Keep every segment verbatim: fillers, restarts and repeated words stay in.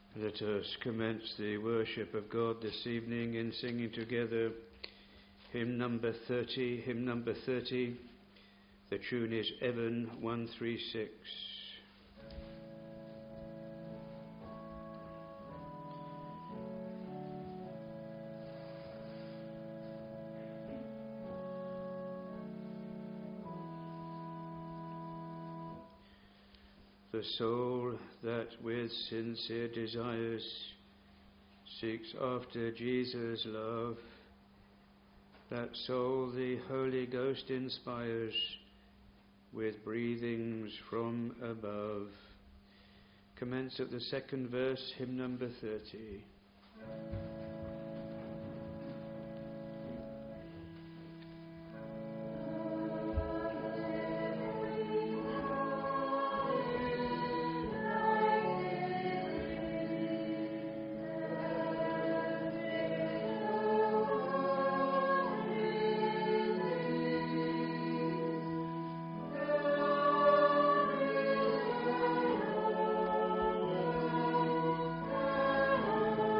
Let us commence the worship of God this evening in singing together hymn number thirty. Hymn number thirty. The tune is Evan one three six. The soul that with sincere desires seeks after Jesus' love, that soul the Holy Ghost inspires with breathings from above. Commence at the second verse, hymn number thirty. Oh,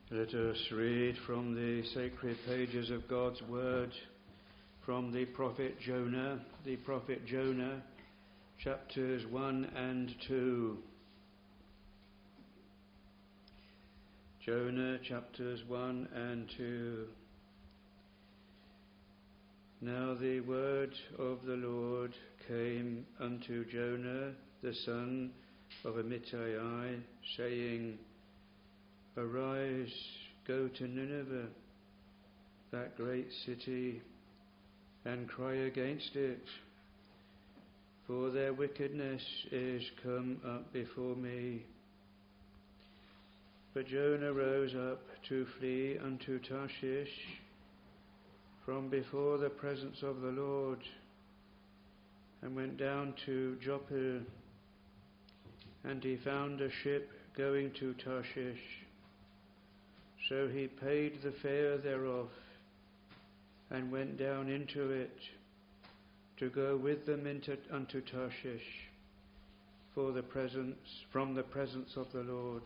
Let us read from the sacred pages of God's Word, from the prophet Jonah, the prophet Jonah, chapters one and two. Jonah, chapters one and two. Now the word of the Lord came unto Jonah, the son of Amittai, saying, Arise, go to Nineveh, that great city, and cry against it, for their wickedness is come up before me. But Jonah rose up to flee unto Tarshish from before the presence of the Lord, and went down to Joppa, and he found a ship going to Tarshish. So he paid the fare thereof, and went down into it, to go with them into, unto Tarshish, for the presence, from the presence of the Lord.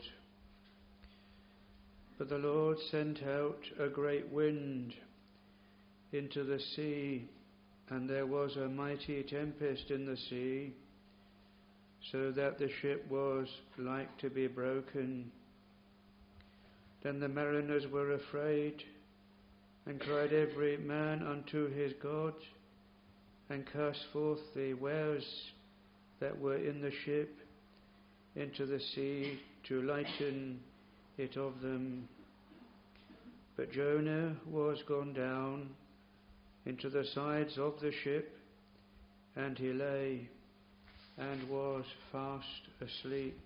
But the Lord sent out a great wind into the sea, and there was a mighty tempest in the sea, so that the ship was like to be broken. Then the mariners were afraid, and cried every man unto his God, and cast forth the wares that were in the ship into the sea, to lighten it of them. But Jonah was gone down into the sides of the ship, and he lay, and was fast asleep.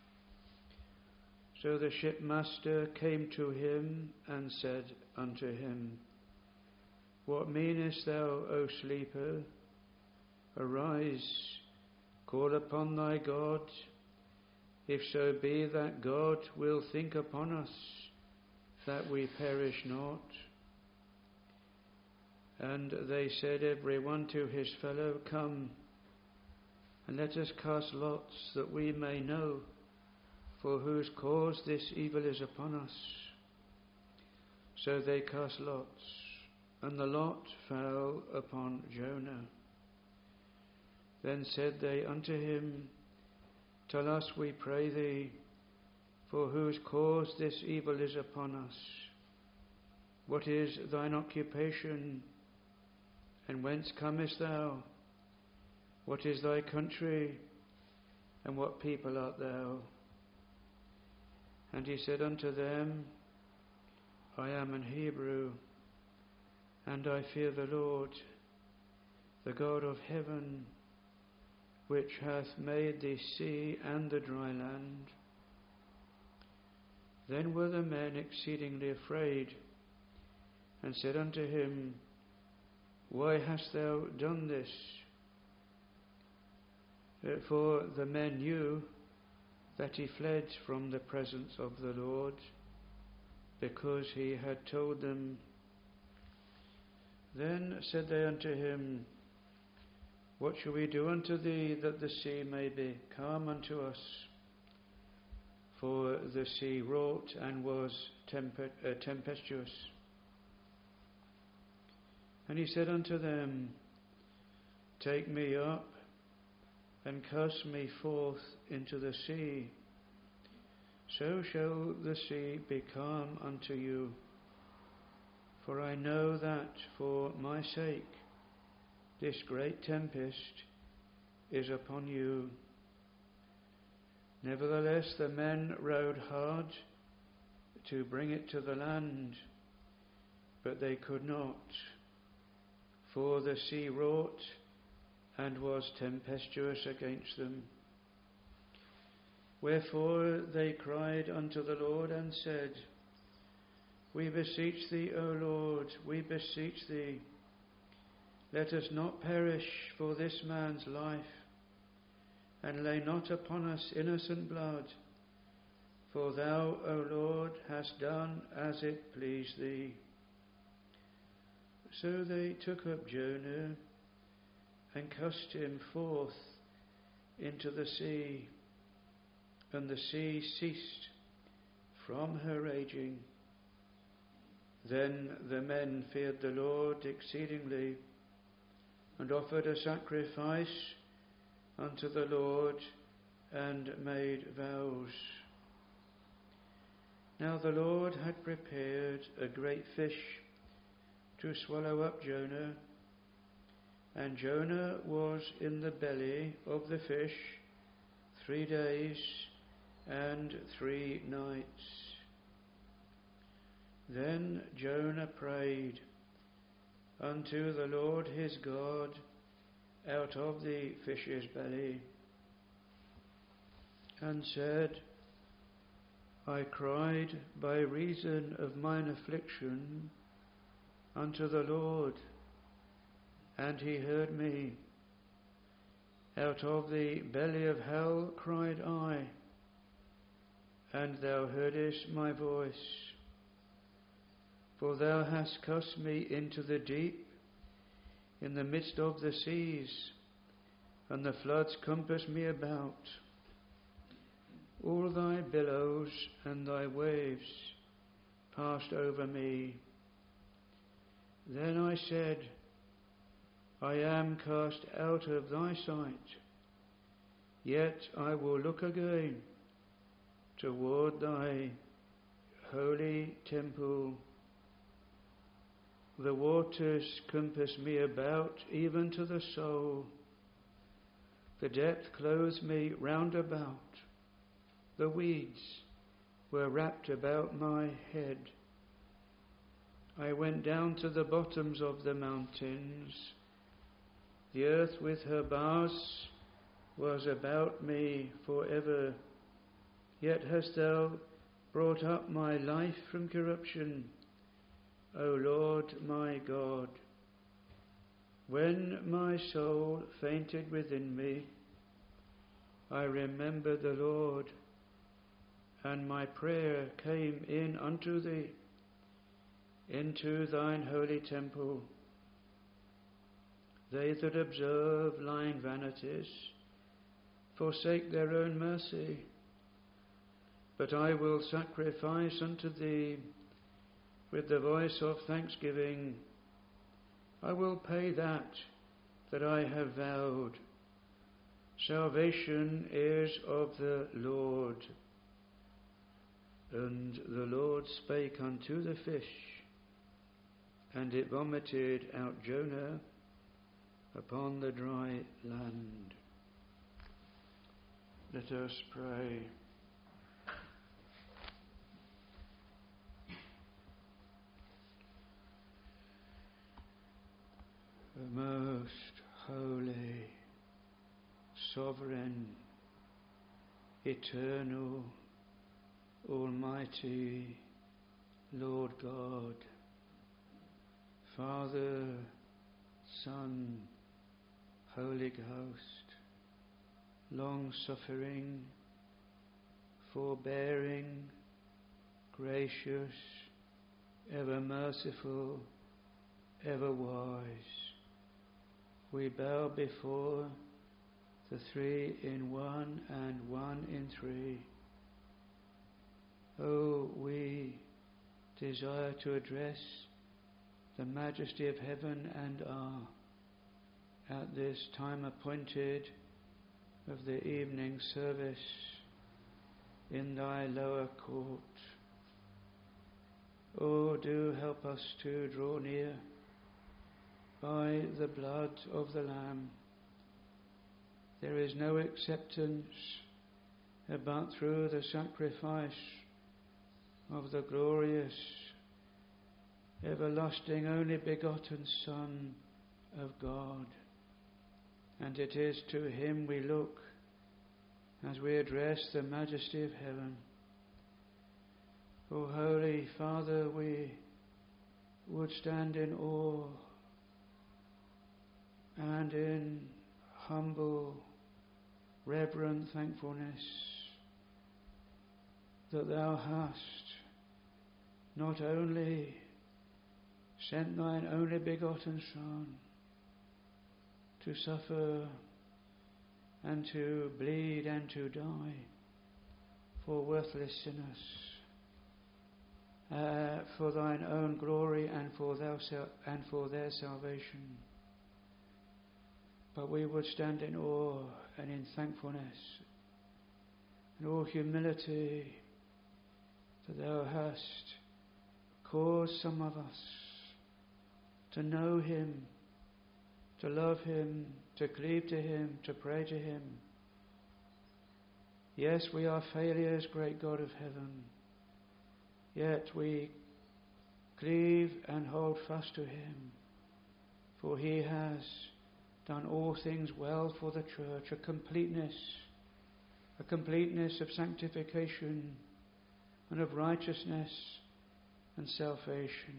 So the shipmaster came to him, and said unto him, What meanest thou, O sleeper? Arise, call upon thy God, if so be that God will think upon us, that we perish not. And they said every one to his fellow, Come, and let us cast lots, that we may know for whose cause this evil is upon us. So they cast lots, and the lot fell upon Jonah. Then said they unto him, Tell us, we pray thee, for whose cause this evil is upon us. What is thine occupation, and whence comest thou? What is thy country, and what people art thou? And he said unto them, I am an Hebrew, and I fear the Lord, the God of heaven, which hath made the sea and the dry land. Then were the men exceedingly afraid, and said unto him, Why hast thou done this? For the men knew that he fled from the presence of the Lord, because he had told them. Then said they unto him, What shall we do unto thee, that the sea may be calm unto us? For the sea wrought and was tempe- uh, tempestuous. And he said unto them, Take me up, and cast me forth into the sea, so shall the sea be calm unto you. For I know that for my sake this great tempest is upon you. Nevertheless the men rowed hard to bring it to the land, but they could not, for the sea wrought and was tempestuous against them. Wherefore they cried unto the Lord, and said, We beseech thee, O Lord, we beseech thee, let us not perish for this man's life, and lay not upon us innocent blood, for thou, O Lord, hast done as it pleased thee. So they took up Jonah, and cast him forth into the sea, and the sea ceased from her raging. Then the men feared the Lord exceedingly, and offered a sacrifice unto the Lord, and made vows. Now the Lord had prepared a great fish to swallow up Jonah, and Jonah was in the belly of the fish three days and three nights. Then Jonah prayed unto the Lord his God out of the fish's belly, and said, I cried by reason of mine affliction unto the Lord, and he heard me. Out of the belly of hell cried I, and thou heardest my voice. For thou hast cast me into the deep, in the midst of the seas, and the floods compass me about. All thy billows and thy waves passed over me. Then I said, I am cast out of thy sight, yet I will look again toward thy holy temple. The waters compass me about, even to the soul. The depth clothes me round about. The weeds were wrapped about my head. I went down to the bottoms of the mountains. The earth with her bars was about me for ever. Yet hast thou brought up my life from corruption, O Lord my God. When my soul fainted within me, I remembered the Lord, and my prayer came in unto thee, into thine holy temple. They that observe lying vanities forsake their own mercy, but I will sacrifice unto thee with the voice of thanksgiving. I will pay that that I have vowed. Salvation is of the Lord. And the Lord spake unto the fish, and it vomited out Jonah upon the dry land. Let us pray. O most holy, sovereign, eternal, almighty Lord God, Father, Son, Holy Ghost, long-suffering, forbearing, gracious, ever merciful, ever wise, we bow before the three in one and one in three. Oh, we desire to address the majesty of heaven and earth at this time appointed of the evening service in thy lower court. Oh, do help us to draw near by the blood of the Lamb. There is no acceptance but through the sacrifice of the glorious, everlasting, only begotten Son of God. And it is to him we look as we address the majesty of heaven. O Holy Father, we would stand in awe and in humble, reverent thankfulness that thou hast not only sent thine only begotten Son to suffer and to bleed and to die for worthless sinners, uh, for thine own glory and for, thou sal- and for their salvation. But we would stand in awe and in thankfulness and all humility that thou hast caused some of us to know him, to love him, to cleave to him, to pray to him. Yes, we are failures, great God of heaven, yet we cleave and hold fast to him, for he has done all things well for the church, a completeness, a completeness of sanctification and of righteousness and salvation.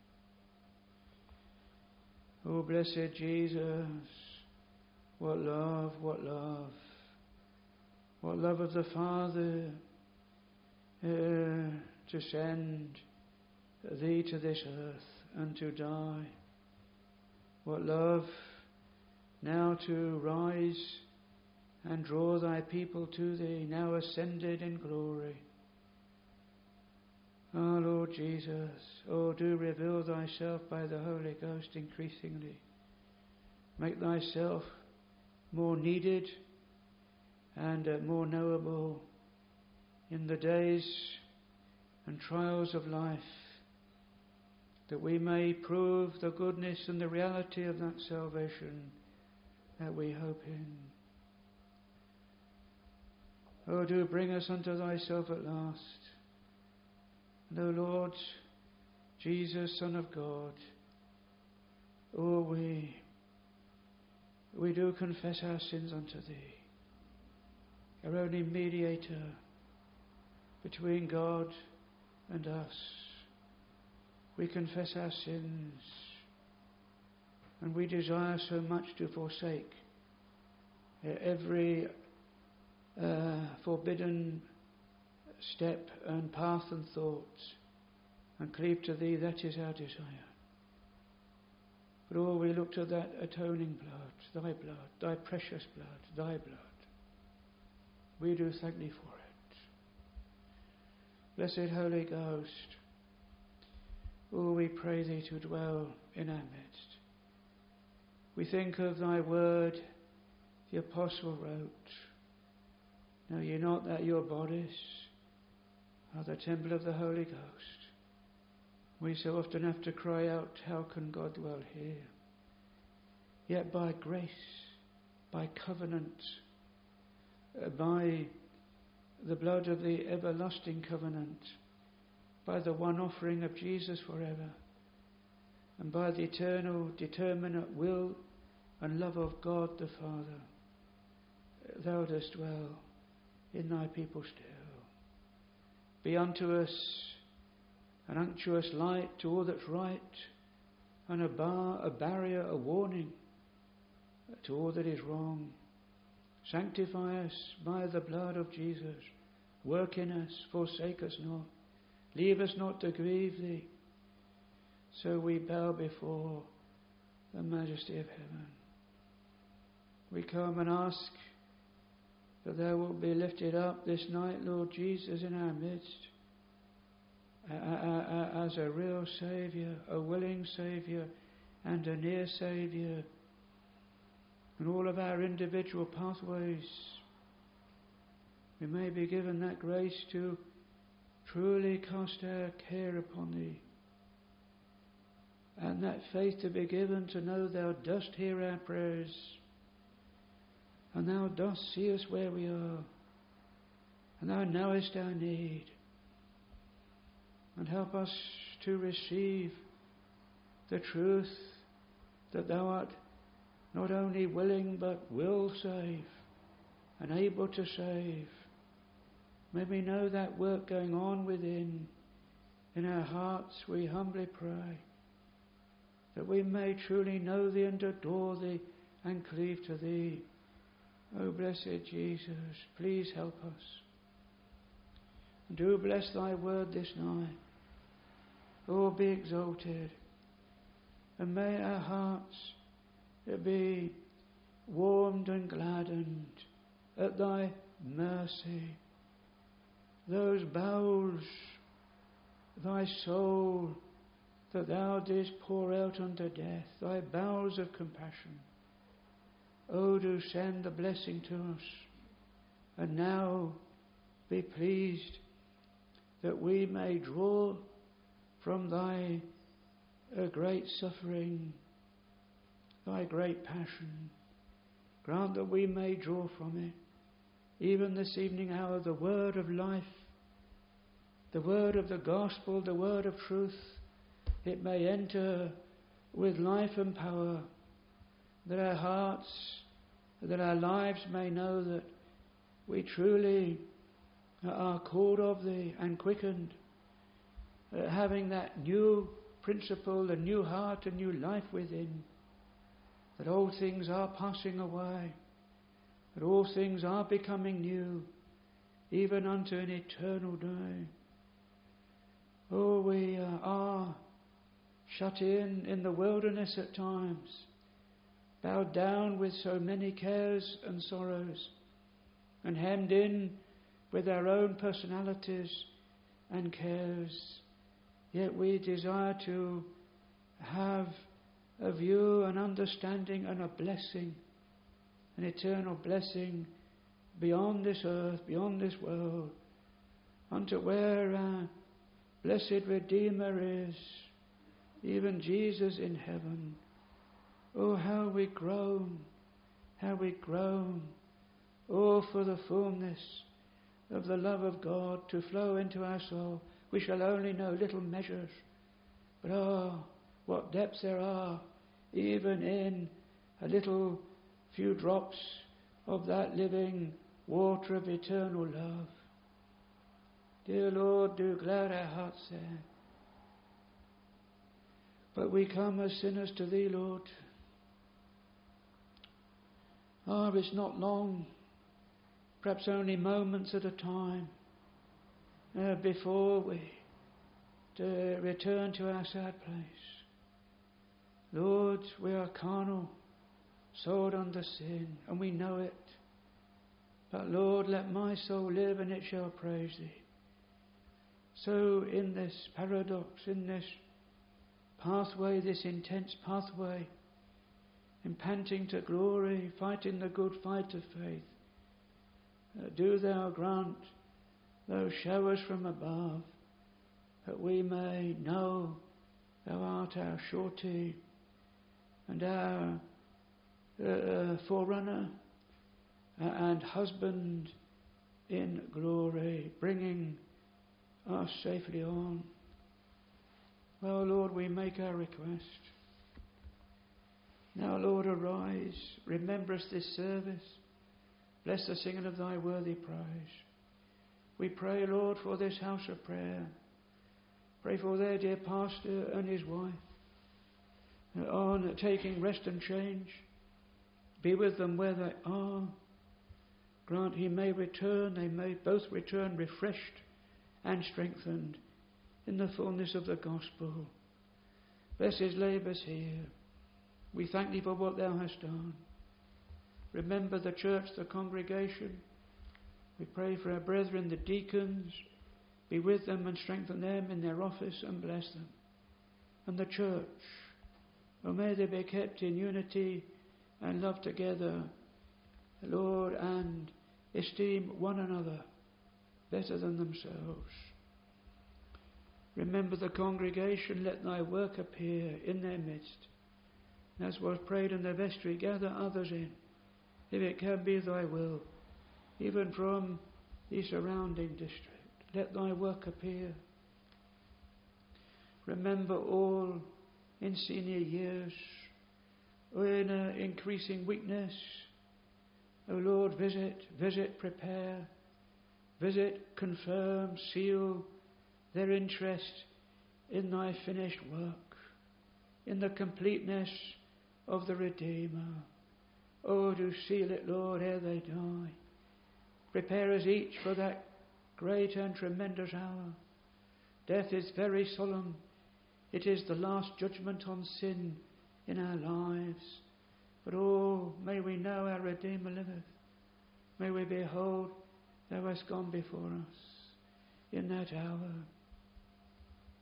Oh, blessed Jesus, what love, what love, what love of the Father uh, to send thee to this earth and to die. What love now to rise and draw thy people to thee, now ascended in glory. O Lord Jesus, oh, do reveal thyself by the Holy Ghost increasingly. Make thyself more needed and uh, more knowable in the days and trials of life, that we may prove the goodness and the reality of that salvation that we hope in. Oh, do bring us unto thyself at last. And O Lord Jesus, Son of God, oh, we, we do confess our sins unto thee, our only mediator between God and us. We confess our sins, and we desire so much to forsake every uh, forbidden step and path and thought, and cleave to thee. That is our desire. But oh, we look to that atoning blood, thy blood, thy precious blood, thy blood. We do thank thee for it. Blessed Holy Ghost, oh, we pray thee to dwell in our midst. We think of thy word, the apostle wrote, know ye not that your bodies are the temple of the Holy Ghost? We so often have to cry out, how can God dwell here? Yet by grace, by covenant, uh, by the blood of the everlasting covenant, by the one offering of Jesus forever, and by the eternal, determinate will and love of God the Father, thou dost dwell in thy people still. Be unto us an unctuous light to all that's right, and a bar, a barrier, a warning to all that is wrong. Sanctify us by the blood of Jesus. Work in us, forsake us not. Leave us not to grieve thee. So we bow before the majesty of heaven. We come and ask that thou wilt be lifted up this night, Lord Jesus, in our midst, as a real Saviour, a willing Saviour, and a near Saviour, in all of our individual pathways. We may be given that grace to truly cast our care upon thee, and that faith to be given to know thou dost hear our prayers, and thou dost see us where we are, and thou knowest our need, and help us to receive the truth that thou art not only willing but will save, and able to save. May we know that work going on within, in our hearts, we humbly pray, that we may truly know thee and adore thee and cleave to thee. O blessed Jesus, please help us. Do bless thy word this night. Oh, be exalted. And may our hearts be warmed and gladdened at thy mercy. Those bowels thy soul that thou didst pour out unto death, thy bowels of compassion. O do send the blessing to us, and now be pleased that we may draw from thy uh, great suffering, thy great passion. Grant that we may draw from it, even this evening hour, the word of life, the word of the gospel, the word of truth. It may enter with life and power, that our hearts, that our lives may know that we truly are called of thee and quickened, uh, having that new principle, a new heart, a new life within, that all things are passing away, that all things are becoming new, even unto an eternal day. Oh, we uh, are shut in in the wilderness at times, bowed down with so many cares and sorrows, and hemmed in with our own personalities and cares. Yet we desire to have a view, an understanding, and a blessing, an eternal blessing beyond this earth, beyond this world, unto where our blessed Redeemer is, even Jesus in heaven. Oh, how we groan, how we groan. Oh, for the fullness of the love of God to flow into our soul. We shall only know little measures, but oh, what depths there are, even in a little few drops of that living water of eternal love. Dear Lord, do glad our hearts there. But we come as sinners to thee, Lord. Ah, oh, it's not long, perhaps only moments at a time, uh, before we to return to our sad place. Lord, we are carnal, sold under sin, and we know it. But Lord, let my soul live, and it shall praise thee. So in this paradox, in this pathway, this intense pathway, in panting to glory, fighting the good fight of faith, uh, do thou grant those showers from above, that we may know thou art our surety and our uh, uh, forerunner uh, and husband in glory, bringing us safely on. Well, Lord, we make our request. Now, Lord, arise, remember us this service. Bless the singing of thy worthy praise. We pray, Lord, for this house of prayer. Pray for their dear pastor and his wife on taking rest and change. Be with them where they are. Grant he may return, they may both return refreshed and strengthened in the fullness of the gospel. Bless his labours here. We thank thee for what thou hast done. Remember the church, the congregation. We pray for our brethren, the deacons. Be with them and strengthen them in their office and bless them. And the church, oh, may they be kept in unity and love together, Lord, and esteem one another better than themselves. Remember the congregation, let thy work appear in their midst. And as was prayed in the vestry, gather others in, if it can be thy will, even from the surrounding district. Let thy work appear. Remember all in senior years, or in uh, increasing weakness. O Lord, visit, visit, prepare, visit, confirm, seal their interest in thy finished work, in the completeness of the Redeemer. Oh, do seal it, Lord, ere they die. Prepare us each for that great and tremendous hour. Death is very solemn. It is the last judgment on sin in our lives. But oh, may we know our Redeemer liveth. May we behold, thou hast gone before us in that hour.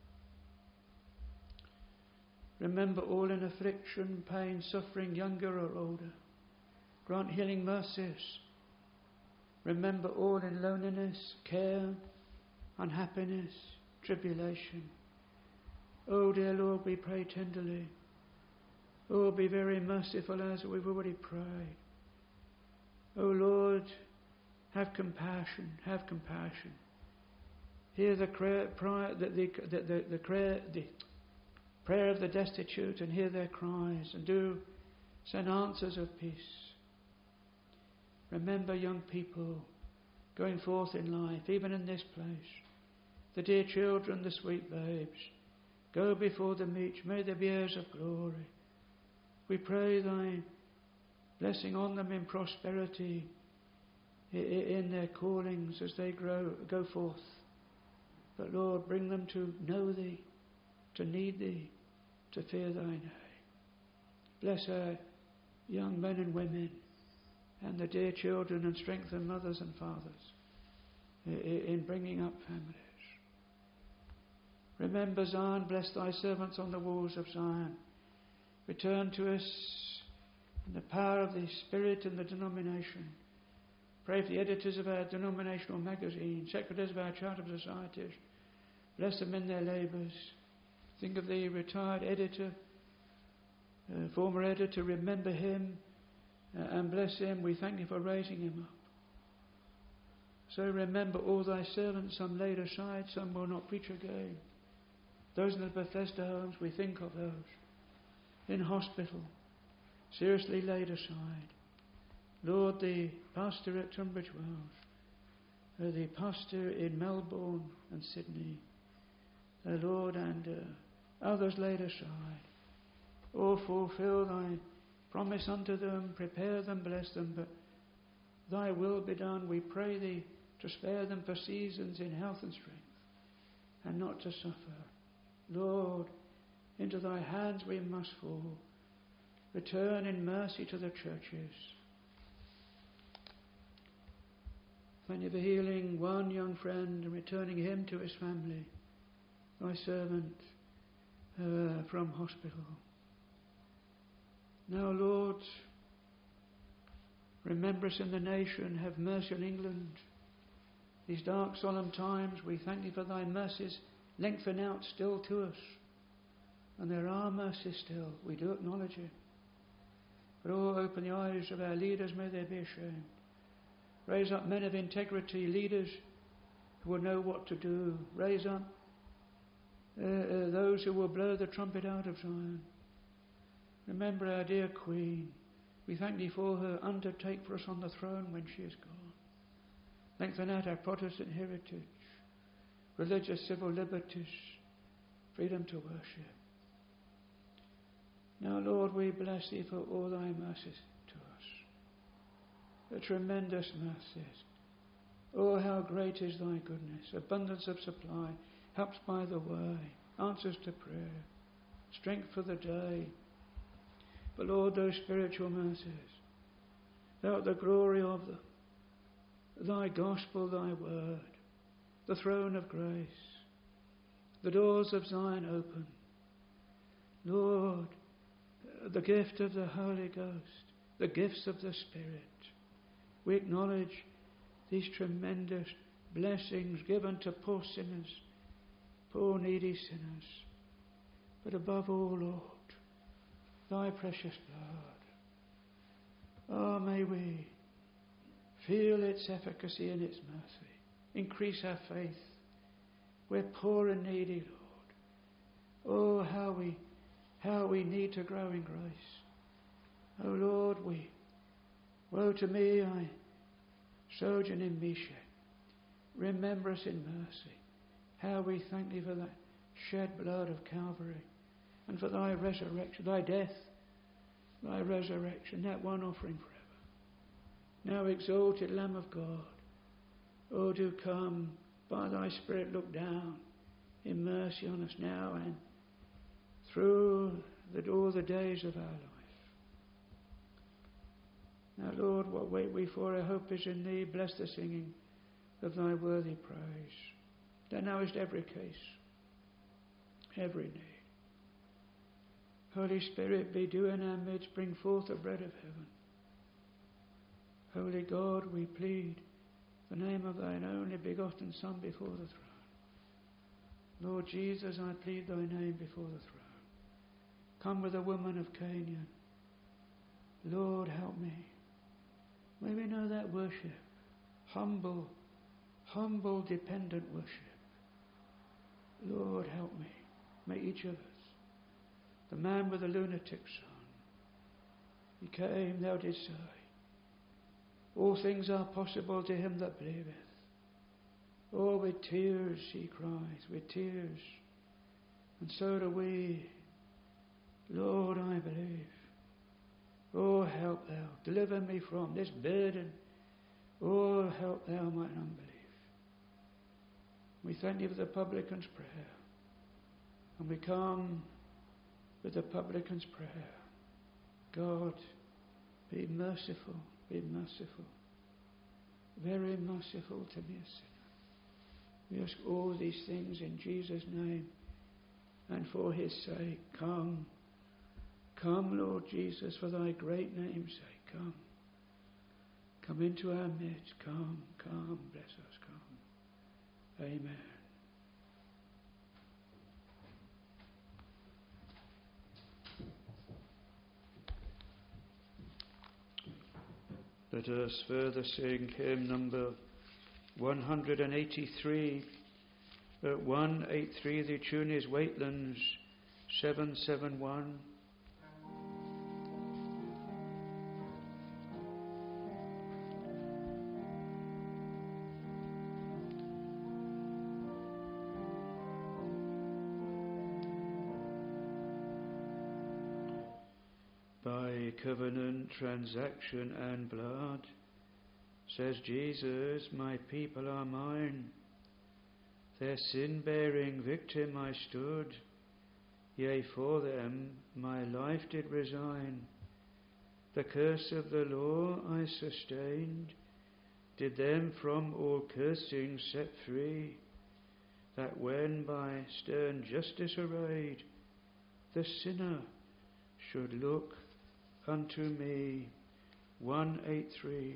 Remember all in affliction, pain, suffering, younger or older. Grant healing mercies. Remember all in loneliness, care, unhappiness, tribulation. Oh dear Lord, we pray tenderly. Oh, be very merciful as we've already prayed. Oh Lord, have compassion, have compassion. Hear the prayer, prayer, the, the, the, the, the, prayer, the prayer of the destitute, and hear their cries, and do send answers of peace. Remember young people going forth in life, even in this place. The dear children, the sweet babes, go before the meek, may they be heirs of glory. We pray thy blessing on them in prosperity, in their callings as they grow, go forth. But Lord, bring them to know thee, to need thee, to fear thy name. Bless our young men and women and the dear children, and strengthen mothers and fathers in bringing up families. Remember Zion, bless thy servants on the walls of Zion. Return to us in the power of the Spirit and the denomination. Pray for the editors of our denominational magazine, secretaries of our charitable societies. Bless them in their labours. Think of the retired editor, uh, former editor. Remember him uh, and bless him. We thank you for raising him up. So remember all thy servants, some laid aside, some will not preach again. Those in the Bethesda homes, we think of those. In hospital, seriously laid aside. Lord, the pastor at Tunbridge Wells, uh, the pastor in Melbourne and Sydney, uh, Lord, and uh, others laid aside. Oh, fulfill thy promise unto them, prepare them, bless them, but thy will be done. We pray thee to spare them for seasons in health and strength, and not to suffer. Lord, into thy hands we must fall. Return in mercy to the churches. Thank you for healing one young friend and returning him to his family, thy servant uh, from hospital. Now, Lord, remember us in the nation, have mercy on England. These dark, solemn times, we thank you for thy mercies lengthen out still to us. And there are mercies still, we do acknowledge it. But oh, open the eyes of our leaders, may they be ashamed. Raise up men of integrity, leaders who will know what to do. Raise up uh, uh, those who will blow the trumpet out of Zion. Remember our dear Queen. We thank thee for her. Undertake for us on the throne when she is gone. Lengthen out our Protestant heritage, religious civil liberties, freedom to worship. Now, Lord, we bless thee for all thy mercies to us. The tremendous mercies. Oh, how great is thy goodness, abundance of supply, helps by the way, answers to prayer, strength for the day. But Lord, those spiritual mercies, thou art the glory of the, thy gospel, thy word, the throne of grace, the doors of Zion open. Lord, the gift of the Holy Ghost, the gifts of the Spirit. We acknowledge these tremendous blessings given to poor sinners, poor needy sinners. But above all, Lord, thy precious blood. Oh, may we feel its efficacy and its mercy. Increase our faith. We're poor and needy, Lord. Oh, how we how we need to grow in grace. Oh, Lord, we, woe to me, I sojourn in Meshach. Remember us in mercy. How we thank thee for that shed blood of Calvary, and for thy resurrection, thy death, thy resurrection, that one offering forever. Now, exalted Lamb of God, oh, do come, by thy Spirit look down in mercy on us now and through the, all the days of our life. Now, Lord, what wait we for? Our hope is in thee. Bless the singing of thy worthy praise. Thou knowest every case, every need. Holy Spirit, be do in our midst, bring forth the bread of heaven. Holy God, we plead the name of thine only begotten Son before the throne. Lord Jesus, I plead thy name before the throne. Come with the woman of Canaan. Lord, help me. May we know that worship, humble, humble, dependent worship. Lord, help me. May each of us, the man with the lunatic son, he came, thou didst say, all things are possible to him that believeth. Oh, with tears he cries, with tears. And so do we. Lord, I believe. Oh, help thou. Deliver me from this burden. Oh, help thou mine unbelief. We thank you for the publican's prayer. And we come with the publican's prayer. God, be merciful, be merciful. Very merciful to me, a sinner. We ask all these things in Jesus' name and for his sake. Come, come, Lord Jesus, for thy great name's sake. Come, come into our midst. Come, come, bless us, come. Amen. Let us further sing hymn number one hundred eighty-three. Uh, one eighty-three, the tune is Waitlands seven seven one. By covenant, transaction and blood, says Jesus, my people are mine. Their sin-bearing victim I stood, yea, for them my life did resign. The curse of the law I sustained, did them from all cursing set free, that when by stern justice arrayed, the sinner should look unto me. one eighty-three.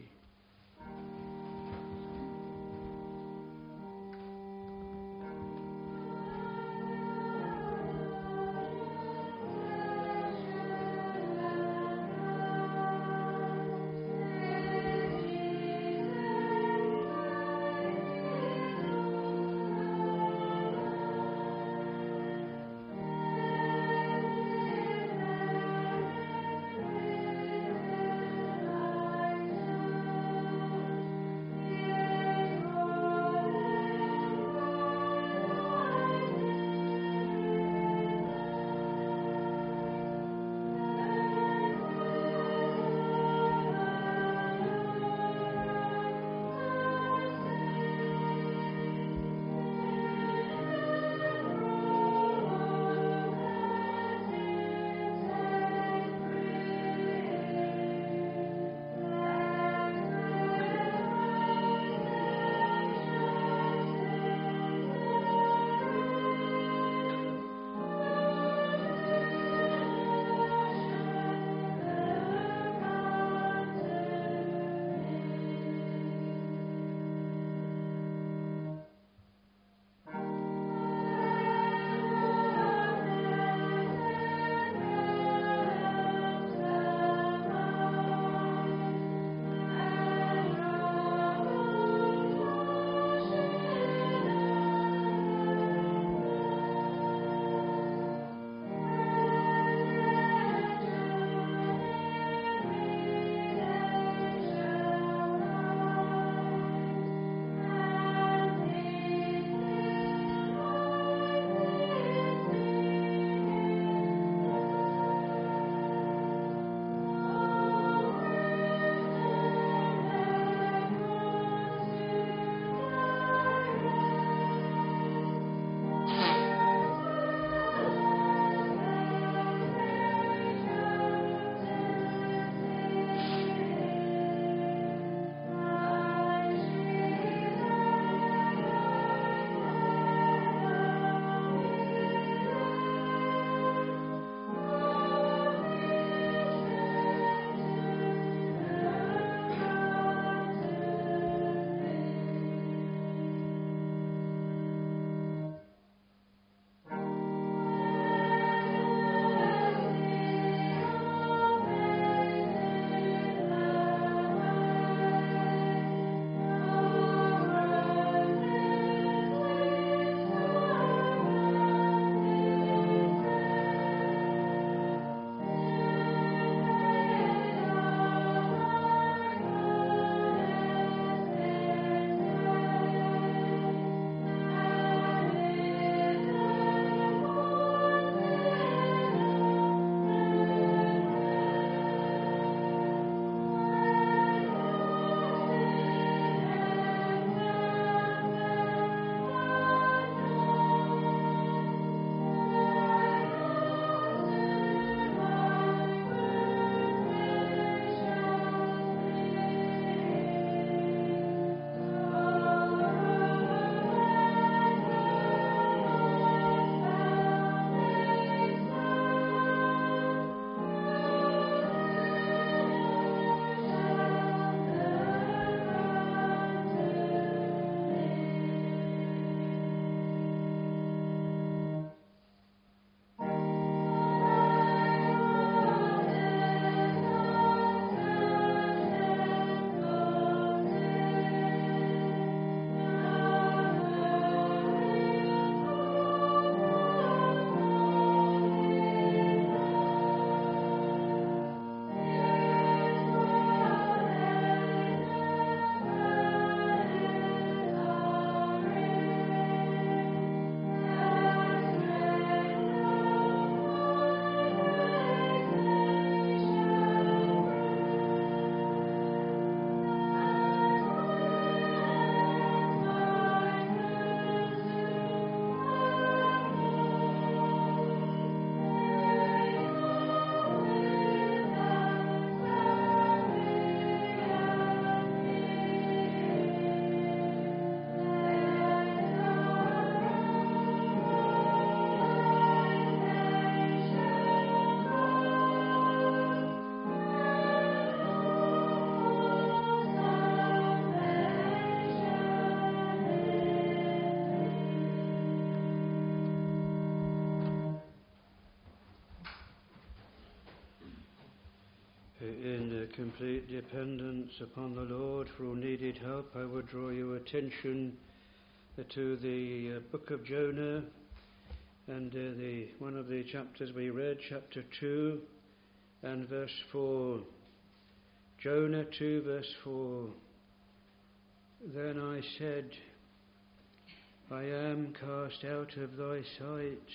complete dependence upon the Lord for all needed help, I would draw your attention uh, to the uh, book of Jonah and uh, the one of the chapters we read, chapter two and verse four. Jonah two, verse four. Then I said, I am cast out of thy sight,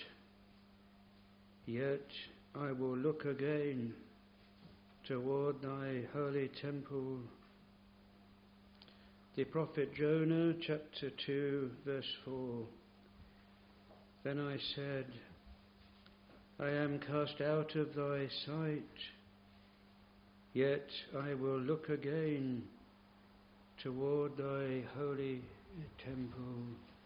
yet I will look again toward thy holy temple. The prophet Jonah, chapter two, verse four. Then I said, I am cast out of thy sight, yet I will look again toward thy holy temple.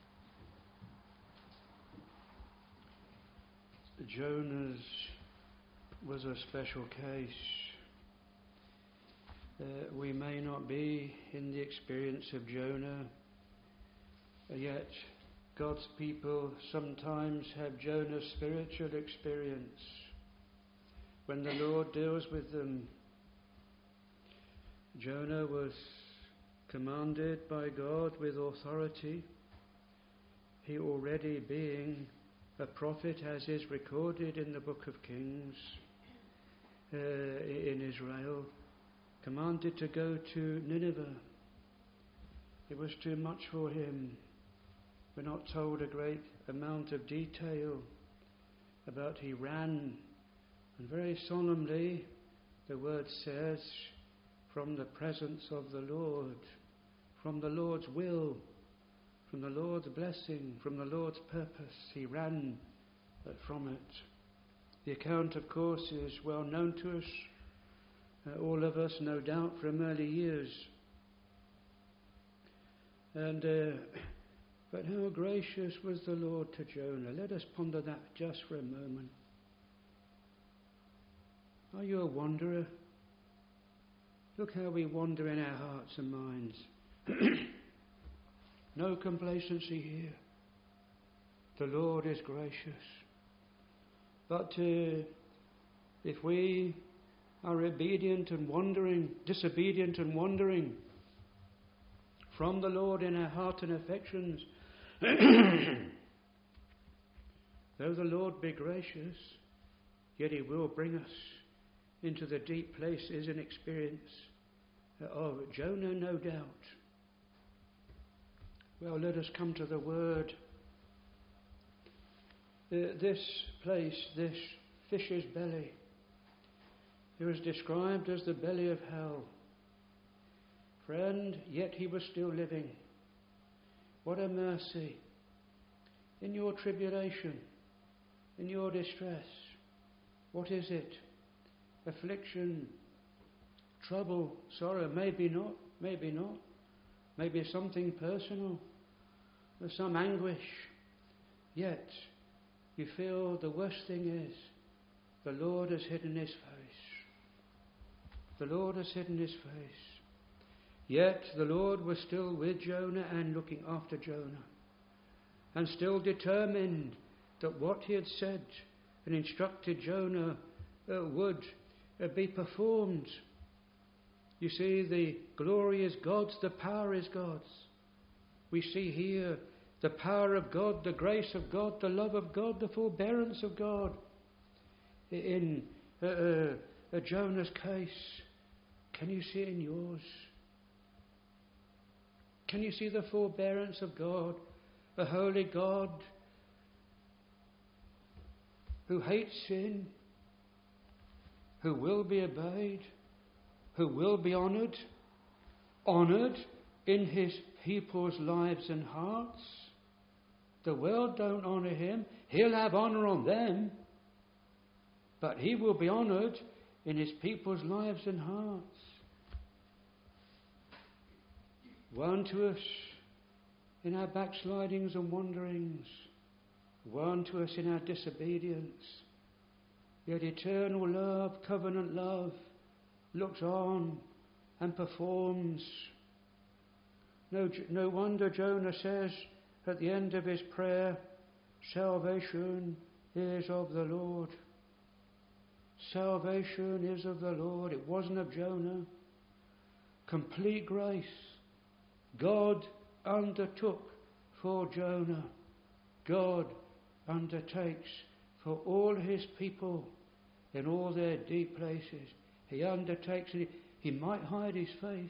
Jonah's was a special case. Uh, we may not be in the experience of Jonah, yet God's people sometimes have Jonah's spiritual experience when the Lord deals with them. Jonah was commanded by God with authority, he already being a prophet, as is recorded in the book of Kings uh, in Israel, commanded to go to Nineveh. It was too much for him. We're not told a great amount of detail about he ran, and very solemnly the word says, from the presence of the Lord, from the Lord's will, from the Lord's blessing, from the Lord's purpose, he ran uh, from it. The account, of course, is well known to us, uh, all of us, no doubt, from early years. And uh, but how gracious was the Lord to Jonah. Let us ponder that just for a moment. Are you a wanderer? Look how we wander in our hearts and minds. No complacency here. The Lord is gracious. But uh, if we are obedient and wandering, disobedient and wandering from the Lord in our heart and affections, though the Lord be gracious, yet he will bring us into the deep places and experience of Jonah, no doubt. Well, let us come to the word. Uh, this place, this fish's belly, it was described as the belly of hell. Friend, yet he was still living. What a mercy. In your tribulation, in your distress, what is it? Affliction, trouble, sorrow, maybe not, maybe not. Maybe something personal, or some anguish. Yet, you feel the worst thing is, the Lord has hidden his face. The Lord has hidden his face. Yet, the Lord was still with Jonah and looking after Jonah, and still determined that what he had said and instructed Jonah uh, would uh, be performed. You see, the glory is God's, the power is God's. We see here the power of God, the grace of God, the love of God, the forbearance of God. In uh, uh, Jonah's case, can you see it in yours? Can you see the forbearance of God, a holy God who hates sin, who will be obeyed, who will be honoured, honoured in his people's lives and hearts? The world don't honour him. He'll have honour on them, but he will be honoured in his people's lives and hearts. Woe unto us in our backslidings and wanderings. Woe unto us in our disobedience. Yet eternal love, covenant love, looks on and performs. No, no wonder Jonah says at the end of his prayer, salvation is of the Lord. Salvation is of the Lord. It wasn't of Jonah. Complete grace. God undertook for Jonah. God undertakes for all his people in all their deep places. He undertakes it. He might hide his face.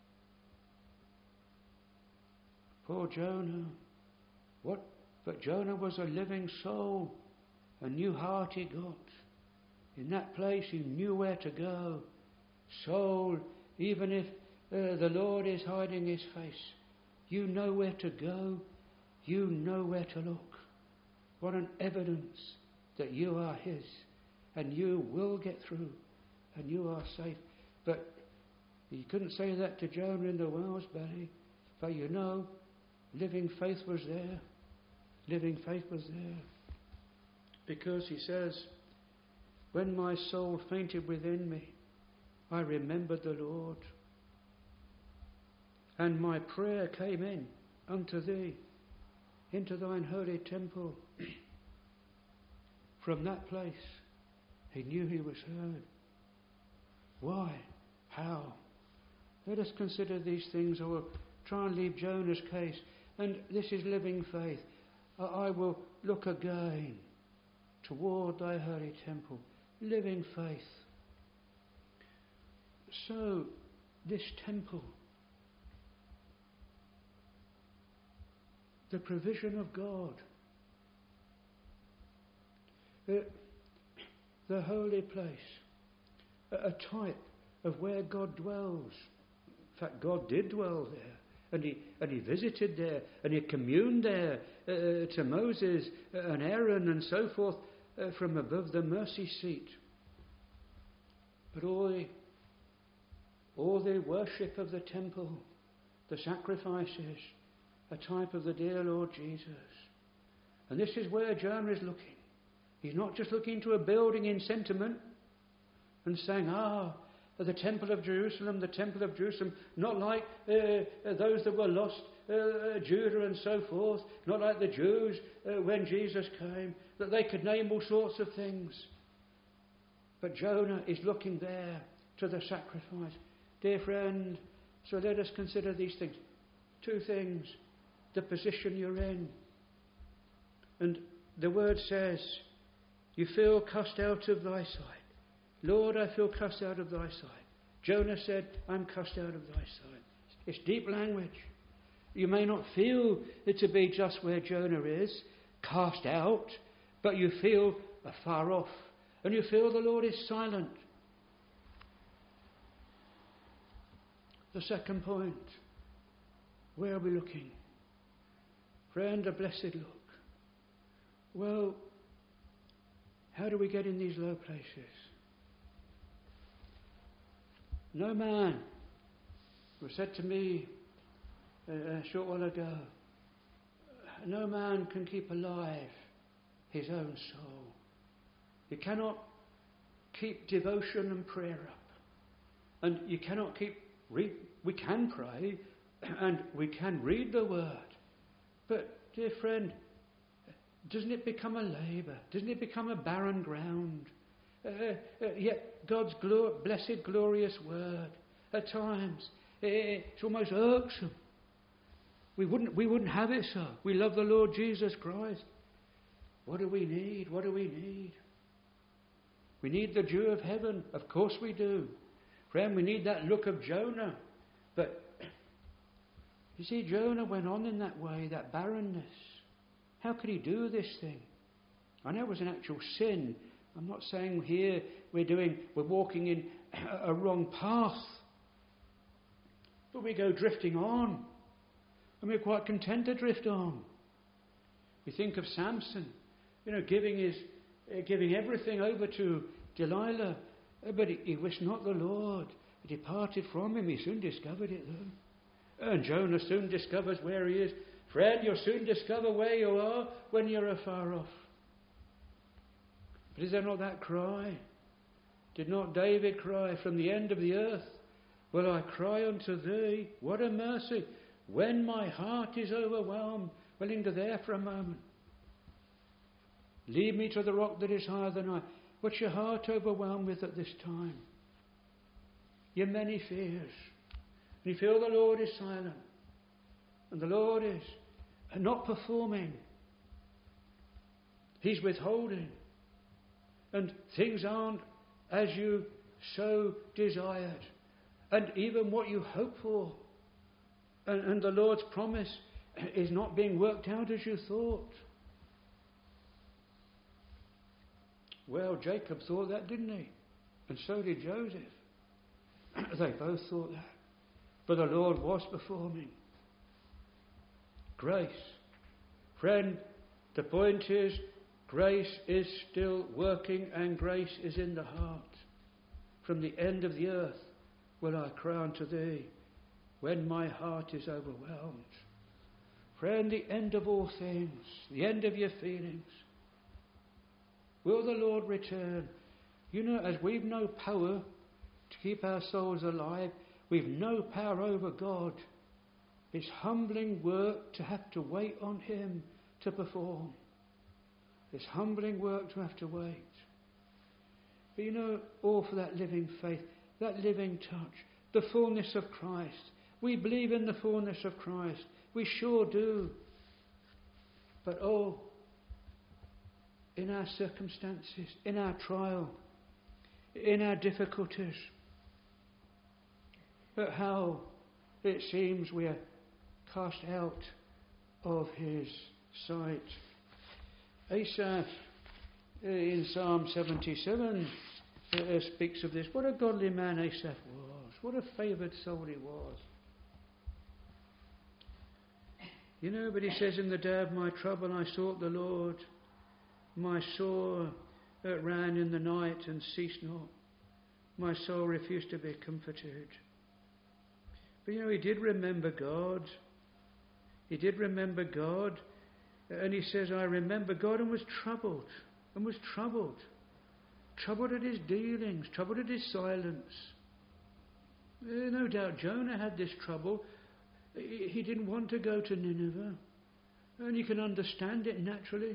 Poor Jonah. What? But Jonah was a living soul. A new heart he got. In that place he knew where to go. Soul, even if uh, the Lord is hiding his face, you know where to go. You know where to look. What an evidence that you are his. And you will get through. And you are safe. But you couldn't say that to Jonah in the whale's belly. But you know, living faith was there. Living faith was there. Because he says, when my soul fainted within me, I remembered the Lord. And my prayer came in unto thee, into thine holy temple. From that place, he knew he was heard. Why? How? Let us consider these things. I will try and leave Jonah's case. And this is living faith. I will look again toward thy holy temple. Living faith. So, this temple, the provision of God, the, the holy place, a, a type of where God dwells. In fact, God did dwell there. And he, and he visited there, and he communed there uh, to Moses and Aaron and so forth uh, from above the mercy seat. But all the, all the worship of the temple, the sacrifices, a type of the dear Lord Jesus. And this is where Jonah is looking. He's not just looking to a building in sentiment and saying, ah, the temple of Jerusalem, the temple of Jerusalem, not like uh, those that were lost, uh, Judah and so forth, not like the Jews uh, when Jesus came, that they could name all sorts of things. But Jonah is looking there to the sacrifice. Dear friend, so let us consider these things. Two things. The position you're in. And the word says, you feel cast out of thy sight. Lord, I feel cast out of thy sight. Jonah said, I'm cast out of thy sight. It's deep language. You may not feel it to be just where Jonah is, cast out, but you feel afar off. And you feel the Lord is silent. The second point, where are we looking? Friend, a blessed look. Well, how do we get in these low places? No man, it was said to me a short while ago, no man can keep alive his own soul. You cannot keep devotion and prayer up. And you cannot keep, read, we can pray and we can read the word. But, dear friend, doesn't it become a labour? Doesn't it become a barren ground? Uh, uh, yet God's glor- blessed, glorious word, at times, it's almost irksome. We wouldn't, we wouldn't have it so. We love the Lord Jesus Christ. What do we need? What do we need? We need the dew of heaven. Of course we do. Friend, we need that look of Jonah. But, you see, Jonah went on in that way, that barrenness. How could he do this thing? I know it was an actual sin. I'm not saying here we're doing, we're walking in a wrong path. But we go drifting on. And we're quite content to drift on. We think of Samson, you know, giving his, uh, giving everything over to Delilah. Uh, but he, he wished not the Lord. He departed from him. He soon discovered it though. And Jonah soon discovers where he is. Friend, you'll soon discover where you are when you're afar off. But is there not that cry? Did not David cry from the end of the earth? Will I cry unto thee? What a mercy! When my heart is overwhelmed, willing to there for a moment. Lead me to the rock that is higher than I. What's your heart overwhelmed with at this time? Your many fears. And you feel the Lord is silent. And the Lord is not performing. He's withholding. And things aren't as you so desired. And even what you hope for. And, and the Lord's promise is not being worked out as you thought. Well, Jacob thought that, didn't he? And so did Joseph. They both thought that. But the Lord was performing. Grace. Friend, the point is, grace is still working and grace is in the heart. From the end of the earth will I cry unto thee when my heart is overwhelmed. Friend, the end of all things, the end of your feelings. Will the Lord return? You know, as we've no power to keep our souls alive, we've no power over God. It's humbling work to have to wait on Him to perform. It's humbling work to have to wait. But you know, all for that living faith, that living touch, the fullness of Christ. We believe in the fullness of Christ. We sure do. But oh, in our circumstances, in our trial, in our difficulties, but how it seems we are cast out of His sight. Asaph in Psalm seventy-seven uh, speaks of this. What a godly man Asaph was. What a favoured soul he was. You know, but he says, in the day of my trouble I sought the Lord. My soul uh, ran in the night and ceased not. My soul refused to be comforted. But you know, he did remember God. He did remember God. And he says, I remember God, and was troubled. And was troubled. Troubled at his dealings. Troubled at his silence. Uh, no doubt Jonah had this trouble. He, he didn't want to go to Nineveh. And you can understand it naturally.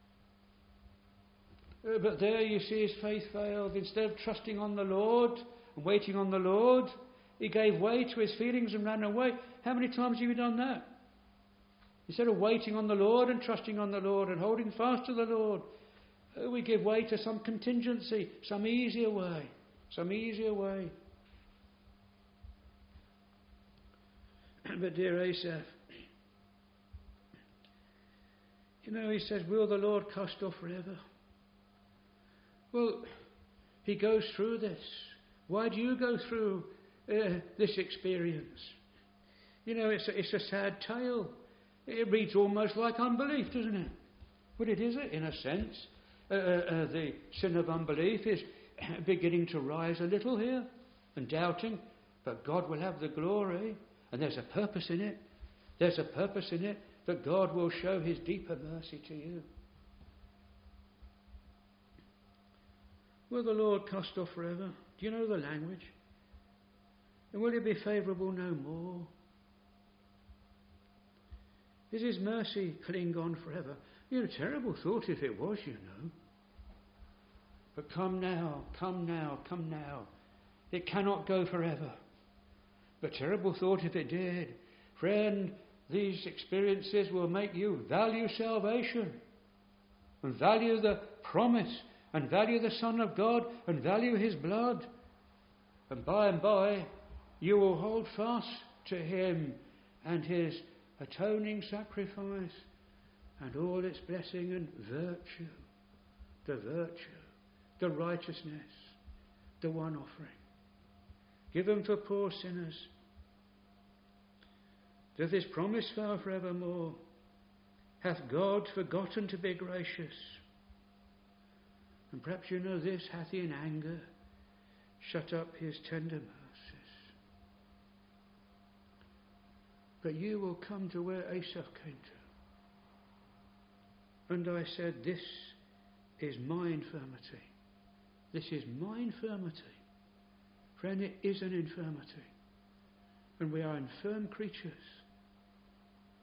Uh, but there you see his faith failed. Instead of trusting on the Lord and waiting on the Lord, he gave way to his feelings and ran away. How many times have you done that? Instead of waiting on the Lord and trusting on the Lord and holding fast to the Lord, uh, we give way to some contingency, some easier way, some easier way. But dear Asaph, you know, he says, will the Lord cast off forever? Well, he goes through this. Why do you go through uh, this experience? You know, it's a, it's a sad tale. It reads almost like unbelief, doesn't it? Well, it is, in a sense. Uh, uh, the sin of unbelief is beginning to rise a little here and doubting, but God will have the glory, and there's a purpose in it. There's a purpose in it that God will show His deeper mercy to you. Will the Lord cast off forever? Do you know the language? And will He be favourable no more? Is His mercy cling on forever? You know, terrible thought if it was, you know. But come now, come now, come now. It cannot go forever. But terrible thought if it did. Friend, these experiences will make you value salvation and value the promise and value the Son of God and value His blood. And by and by you will hold fast to Him and His atoning sacrifice and all its blessing and virtue, the virtue, the righteousness, the one offering, given for poor sinners. Doth His promise fail forevermore? Hath God forgotten to be gracious? And perhaps you know this, hath He in anger shut up His tender mercies? But you will come to where Asaph came to. And I said, this is my infirmity. This is my infirmity. Friend, it is an infirmity. And we are infirm creatures.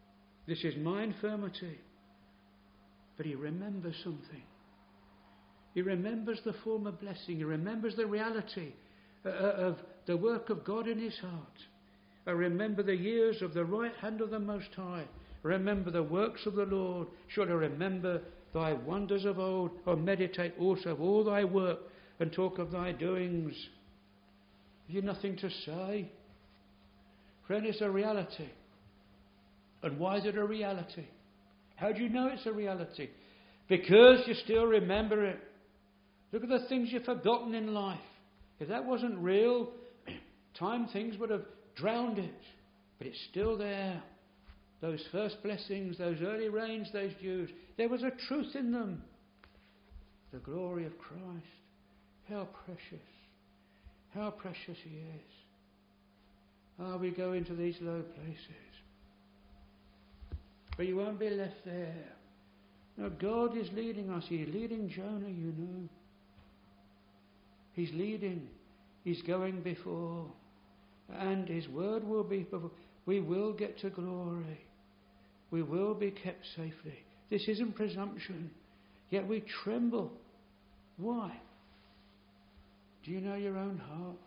This is my infirmity. But He remembers something. He remembers the former blessing. He remembers the reality uh, of the work of God in his heart. I remember the years of the right hand of the Most High. Remember the works of the Lord. Shall I remember thy wonders of old, or meditate also of all thy work, and talk of thy doings? Have you nothing to say? Friend, it's a reality. And why is it a reality? How do you know it's a reality? Because you still remember it. Look at the things you've forgotten in life. If that wasn't real, time things would have drowned it. But it's still there. Those first blessings, those early rains, those dews, there was a truth in them. The glory of Christ. How precious. How precious he is. Ah, we go into these low places. But you won't be left there. No, God is leading us. He's leading Jonah, you know. He's leading. He's going before. And his word will be before. We will get to glory. We will be kept safely. This isn't presumption. Yet we tremble. Why? Do you know your own heart?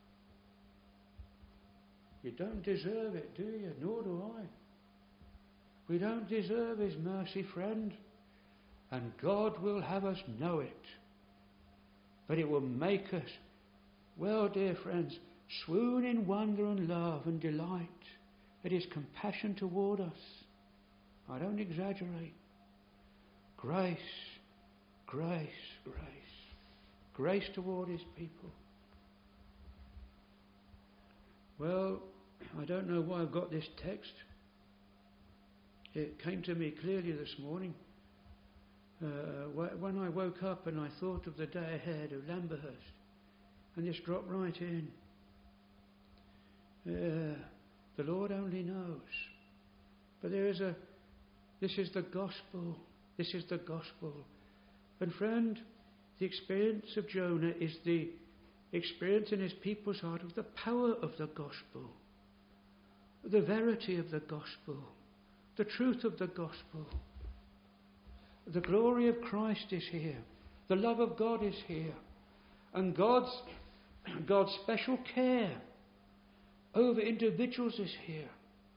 You don't deserve it, do you? Nor do I. We don't deserve his mercy, friend. And God will have us know it. But it will make us, well, dear friends, swoon in wonder and love and delight at his compassion toward us. I don't exaggerate. Grace, grace, grace. Grace toward his people. Well, I don't know why I've got this text. It came to me clearly this morning uh, when I woke up and I thought of the day ahead of Lamberhurst, and this dropped right in. Uh, the Lord only knows. But there is a, this is the gospel. This is the gospel. And friend, the experience of Jonah is the experience in his people's heart of the power of the gospel, the verity of the gospel, the truth of the gospel. The glory of Christ is here. The love of God is here. And God's, God's special care over individuals is here.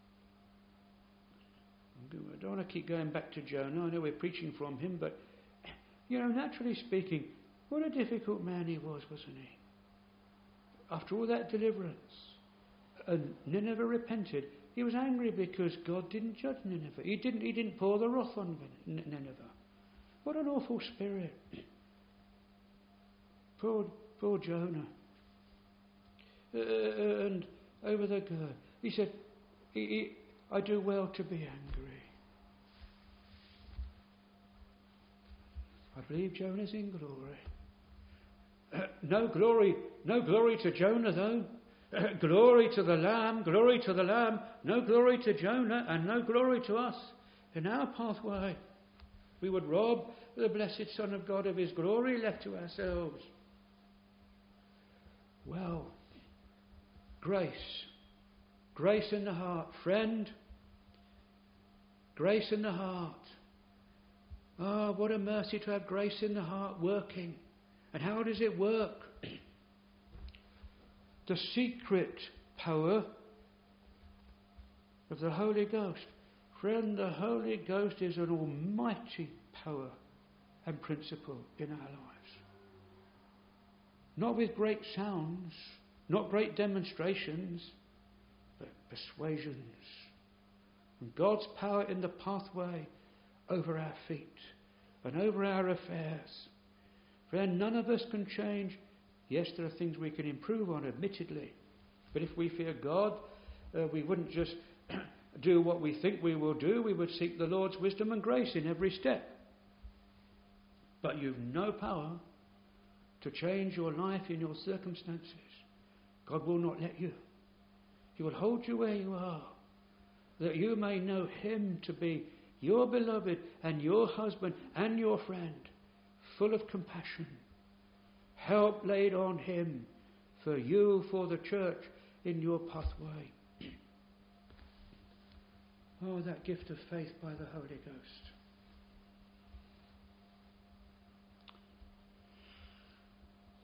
I don't want to keep going back to Jonah. I know we're preaching from him, but, you know, naturally speaking, what a difficult man he was, wasn't he? After all that deliverance, and Nineveh repented. He was angry because God didn't judge Nineveh. He didn't, he didn't pour the wrath on Nineveh. What an awful spirit. Poor, poor Jonah. Uh, and over the girl, he said, he, he, I do well to be angry. I believe Jonah's in glory. Uh, no glory, no glory to Jonah though. Uh, glory to the Lamb, glory to the Lamb. No glory to Jonah and no glory to us. In our pathway, we would rob the blessed Son of God of his glory left to ourselves. Well, grace. Grace in the heart. Friend, grace in the heart. Ah, oh, what a mercy to have grace in the heart working. And how does it work? The secret power of the Holy Ghost. Friend, the Holy Ghost is an almighty power and principle in our lives. Not with great sounds, not great demonstrations, but persuasions. And God's power in the pathway over our feet and over our affairs. Friend, none of us can change. Yes, there are things we can improve on, admittedly. But if we fear God, uh, we wouldn't just do what we think we will do. We would seek the Lord's wisdom and grace in every step. But you've no power to change your life in your circumstances. God will not let you. He will hold you where you are, that you may know him to be your beloved and your husband and your friend, full of compassion. Help laid on him for you, for the church in your pathway. Oh, that gift of faith by the Holy Ghost.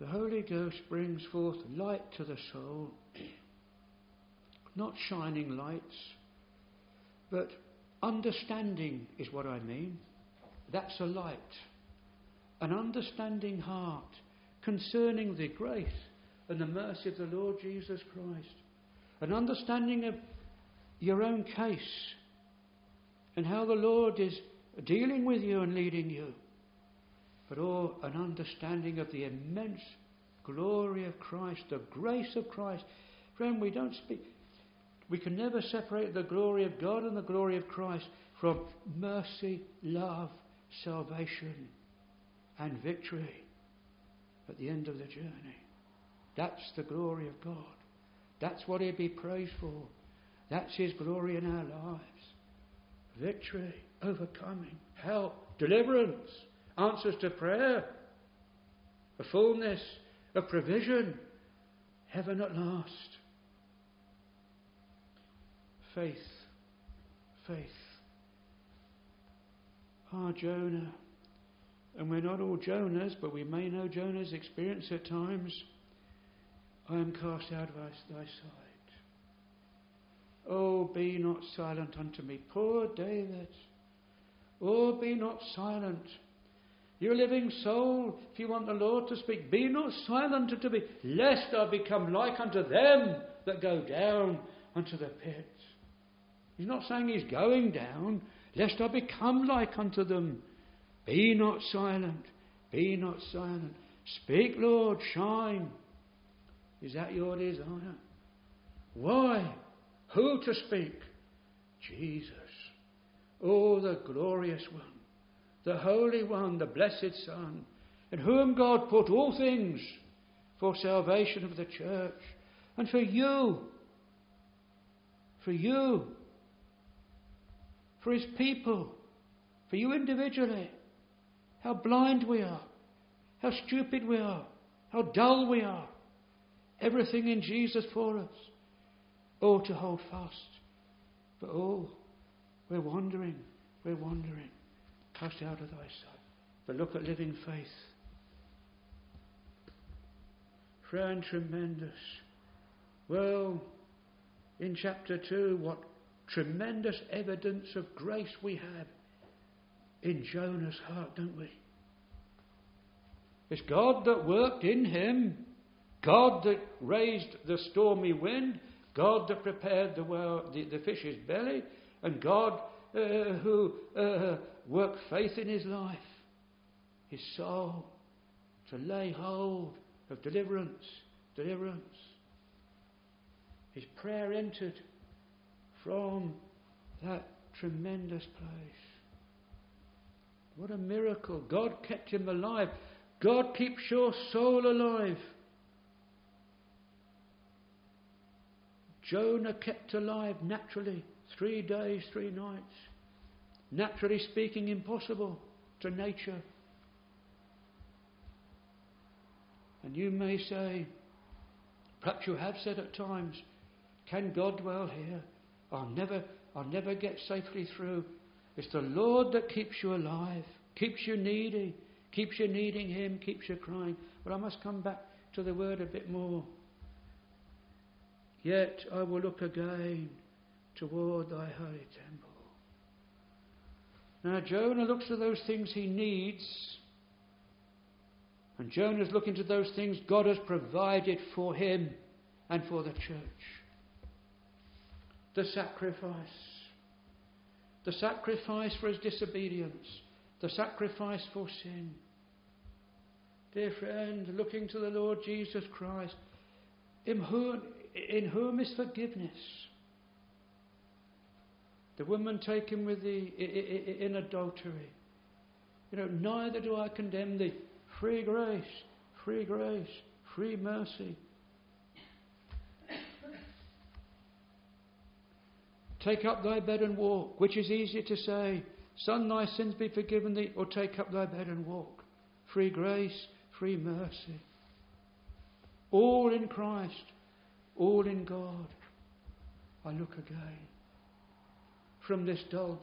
The Holy Ghost brings forth light to the soul, not shining lights, but understanding is what I mean. That's a light. An understanding heart concerning the grace and the mercy of the Lord Jesus Christ. An understanding of your own case and how the Lord is dealing with you and leading you. But oh, an understanding of the immense glory of Christ, the grace of Christ. Friend, we don't speak... We can never separate the glory of God and the glory of Christ from mercy, love, salvation and victory at the end of the journey. That's the glory of God. That's what He'd be praised for. That's His glory in our lives. Victory, overcoming, help, deliverance, answers to prayer, a fullness of provision, heaven at last. Faith, faith. Ah, Jonah. And we're not all Jonahs, but we may know Jonah's experience at times. I am cast out of thy sight. Oh, be not silent unto me. Poor David. Oh, be not silent. You living soul, if you want the Lord to speak, be not silent unto me, lest I become like unto them that go down unto the pit. He's not saying he's going down, lest I become like unto them. Be not silent, be not silent. Speak, Lord, shine. Is that your desire? Why? Who to speak? Jesus. Oh, the glorious one, the Holy One, the Blessed Son, in whom God put all things for salvation of the church and for you, for you, for His people, for you individually. How blind we are, how stupid we are, how dull we are. Everything in Jesus for us. Oh, to hold fast. But oh, we're wandering, we're wandering. Cast out of thy sight. But look at living faith. Friend, tremendous. Well, in chapter two, what tremendous evidence of grace we have in Jonah's heart, don't we? It's God that worked in him. God that raised the stormy wind. God that prepared the, well, the, the fish's belly. And God uh, who uh, worked faith in his life, his soul, to lay hold of deliverance, deliverance. His prayer entered from that tremendous place. What a miracle. God kept him alive. God keeps your soul alive. Jonah kept alive naturally, three days, three nights. Naturally speaking, impossible to nature. And you may say, perhaps you have said at times, can God dwell here? I'll never, I'll never get safely through. It's the Lord that keeps you alive, keeps you needy, keeps you needing Him, keeps you crying. But I must come back to the word a bit more. Yet I will look again toward thy holy temple. Now Jonah looks to those things he needs, and Jonah's looking to those things God has provided for him and for the church. The sacrifice. The sacrifice for his disobedience. The sacrifice for sin. Dear friend, looking to the Lord Jesus Christ, in whom, in whom is forgiveness. The woman taken with the in adultery. You know, neither do I condemn thee. Free grace, free grace, free mercy. Take up thy bed and walk. Which is easier to say, son, thy sins be forgiven thee, or take up thy bed and walk. Free grace, free mercy. All in Christ, all in God. I look again from this dull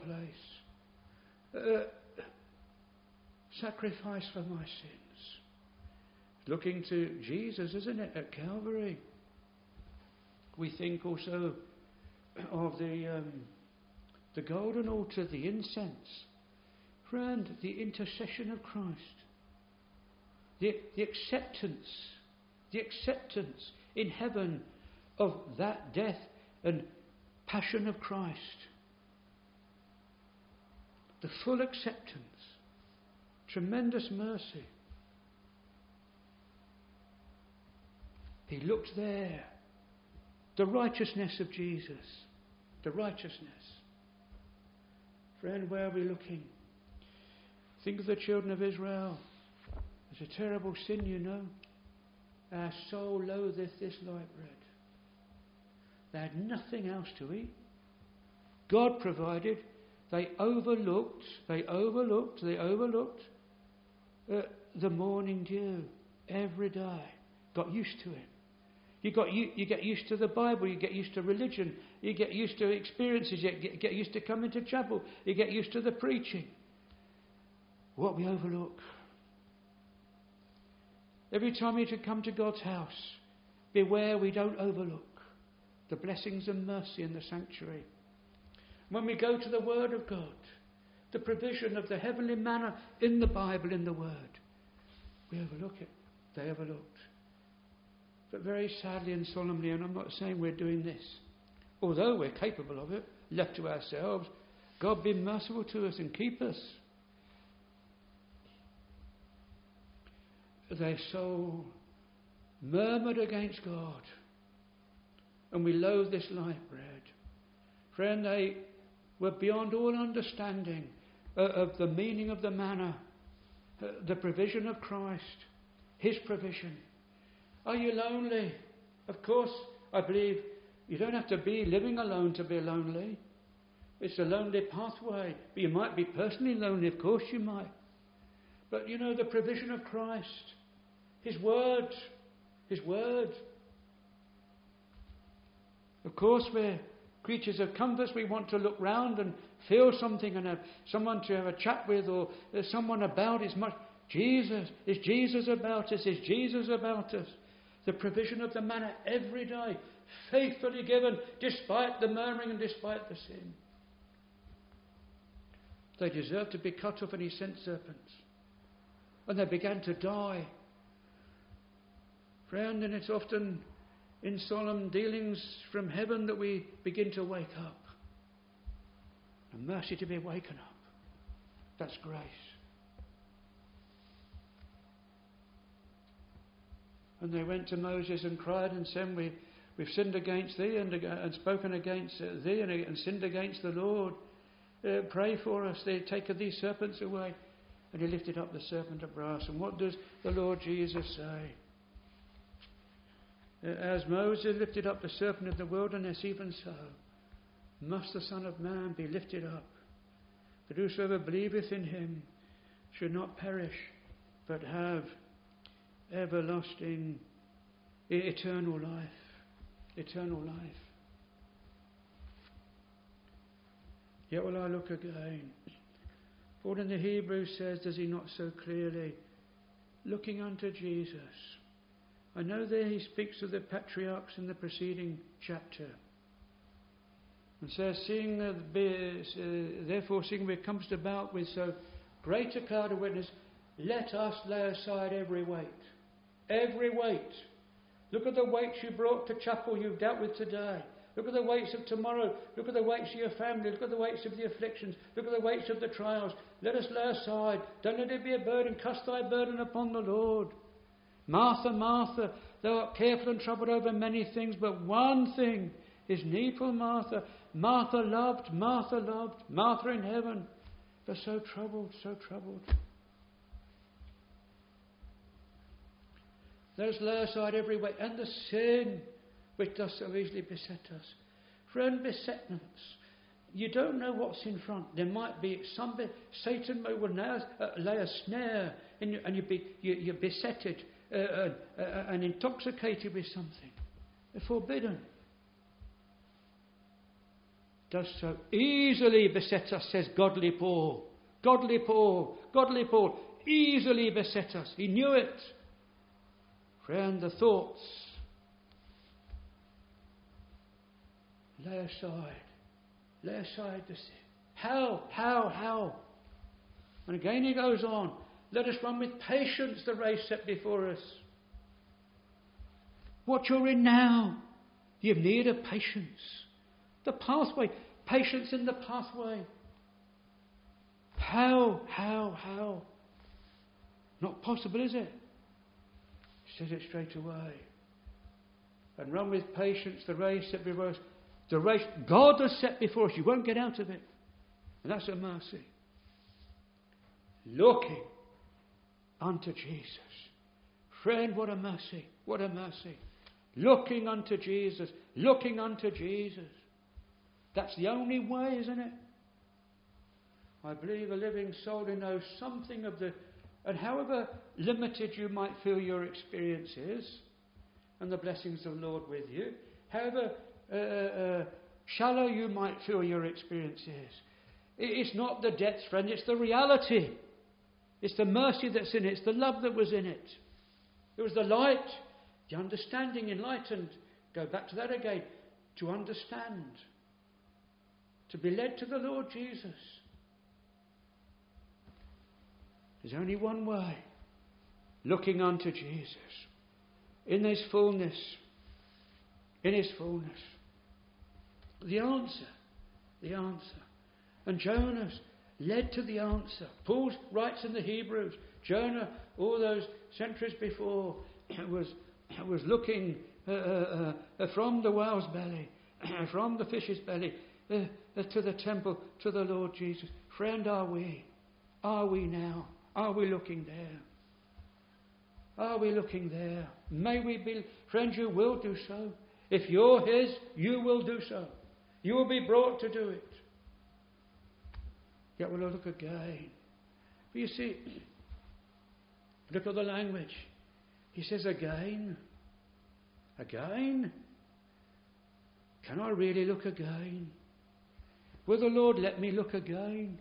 place. Uh, sacrifice for my sins. Looking to Jesus, isn't it, at Calvary. We think also of the um, the golden altar, the incense. Friend, the intercession of Christ. The, the acceptance, the acceptance in heaven of that death and passion of Christ. The full acceptance. Tremendous mercy. He looked there. The righteousness of Jesus. The righteousness. Friend, where are we looking? Think of the children of Israel. It's a terrible sin, you know. Our soul loatheth this light bread. They had nothing else to eat. God provided. They overlooked, they overlooked, they overlooked uh, the morning dew every day. Got used to it. You got you, you get used to the Bible. You get used to religion. You get used to experiences. You get, get used to coming to chapel. You get used to the preaching. What we overlook. Every time you come to God's house, beware we don't overlook the blessings and mercy in the sanctuary. When we go to the Word of God, the provision of the heavenly manna in the Bible, in the Word, we overlook it. They overlooked. But very sadly and solemnly, and I'm not saying we're doing this, although we're capable of it, left to ourselves, God be merciful to us and keep us. Their soul murmured against God, and we loathe this light bread. Friend, they were beyond all understanding uh, of the meaning of the manna, uh, the provision of Christ, His provision. Are you lonely? Of course, I believe you don't have to be living alone to be lonely. It's a lonely pathway. But you might be personally lonely, of course you might. But you know, the provision of Christ, His Word, His Word. Of course, we're creatures of comfort. We want to look round and feel something and have someone to have a chat with, or there's someone about. It's much Jesus. Is Jesus about us? Is Jesus about us? The provision of the manna every day, faithfully given, despite the murmuring and despite the sin. They deserved to be cut off, and He sent serpents. And they began to die. Friend, and it's often in solemn dealings from heaven that we begin to wake up. A mercy to be waken up. That's grace. And they went to Moses and cried and said, we, we've sinned against thee and, and spoken against thee and, and sinned against the Lord. Uh, pray for us. They take these serpents away. And He lifted up the serpent of brass. And what does the Lord Jesus say? As Moses lifted up the serpent of the wilderness, even so must the Son of Man be lifted up, that whosoever believeth in Him should not perish, but have everlasting, eternal life. Eternal life. Yet will I look again. For in the Hebrew says, does he not so clearly, looking unto Jesus. I know there he speaks of the patriarchs in the preceding chapter. And says, seeing that, uh, therefore, seeing we are compassed about with so great a cloud of witness, let us lay aside every weight. Every weight. Look at the weights you brought to chapel you've dealt with today. Look at the weights of tomorrow. Look at the weights of your family. Look at the weights of the afflictions. Look at the weights of the trials. Let us lay aside. Don't let it be a burden. Cast thy burden upon the Lord. Martha, Martha, thou art careful and troubled over many things, but one thing is needful, Martha. Martha loved, Martha loved, Martha in heaven, but so troubled, so troubled. Let us lay aside every weight and the sin which does so easily beset us. Friend, besetments. You don't know what's in front. There might be some. Be, Satan will now uh, lay a snare, in you, and you be, you, you're besetted uh, uh, uh, and intoxicated with something. They're forbidden. Does so easily beset us, says godly Paul. Godly Paul, godly Paul, easily beset us. He knew it. Friend, the thoughts lay aside. Lay aside the sin. How? How? How? And again he goes on. Let us run with patience the race set before us. What you're in now, you need a patience. The pathway. Patience in the pathway. How? How? How? Not possible, is it? He says it straight away. And run with patience the race set before us. The race God has set before us. You won't get out of it. And that's a mercy. Looking unto Jesus. Friend, what a mercy. What a mercy. Looking unto Jesus. Looking unto Jesus. That's the only way, isn't it? I believe a living soul who knows something of the... And however limited you might feel your experience is, and the blessings of the Lord with you, however uh, uh, shallow you might feel your experience is, it's not the depths, friend, it's the reality. It's the mercy that's in it. It's the love that was in it. It was the light, the understanding, enlightened. Go back to that again. To understand. To be led to the Lord Jesus. There's only one way. Looking unto Jesus. In His fullness. In His fullness. The answer. The answer. And Jonas led to the answer. Paul writes in the Hebrews. Jonah, all those centuries before, was, was looking uh, uh, uh, from the whale's belly, from the fish's belly, uh, uh, to the temple, to the Lord Jesus. Friend, are we? Are we now? Are we looking there? Are we looking there? May we be, friends, you will do so. If you're His, you will do so. You will be brought to do it. Yet we'll look again. But you see, look at the language. He says again. Again? Can I really look again? Will the Lord let me look again?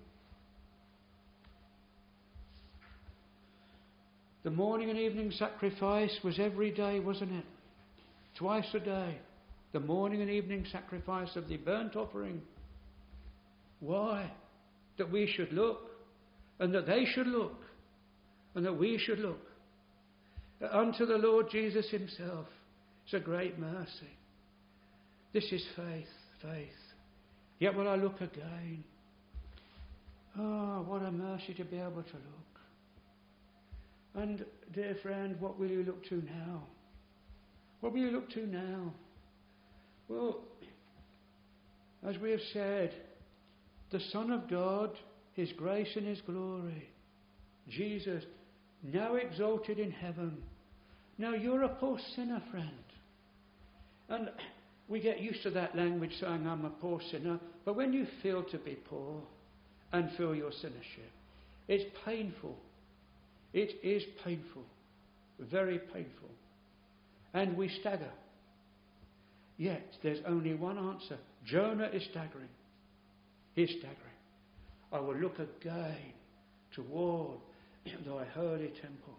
The morning and evening sacrifice was every day, wasn't it? Twice a day. The morning and evening sacrifice of the burnt offering. Why? That we should look, and that they should look, and that we should look unto the Lord Jesus Himself. It's a great mercy. This is faith, faith. Yet will I look again. Oh, what a mercy to be able to look. And, dear friend, what will you look to now? What will you look to now? Well, as we have said, the Son of God, His grace and His glory, Jesus, now exalted in heaven. Now you're a poor sinner, friend. And we get used to that language saying, I'm a poor sinner. But when you feel to be poor and feel your sinnership, it's painful. It is painful. Very painful. And we stagger. Yet there's only one answer. Jonah is staggering. He's staggering. I will look again toward thy holy temple.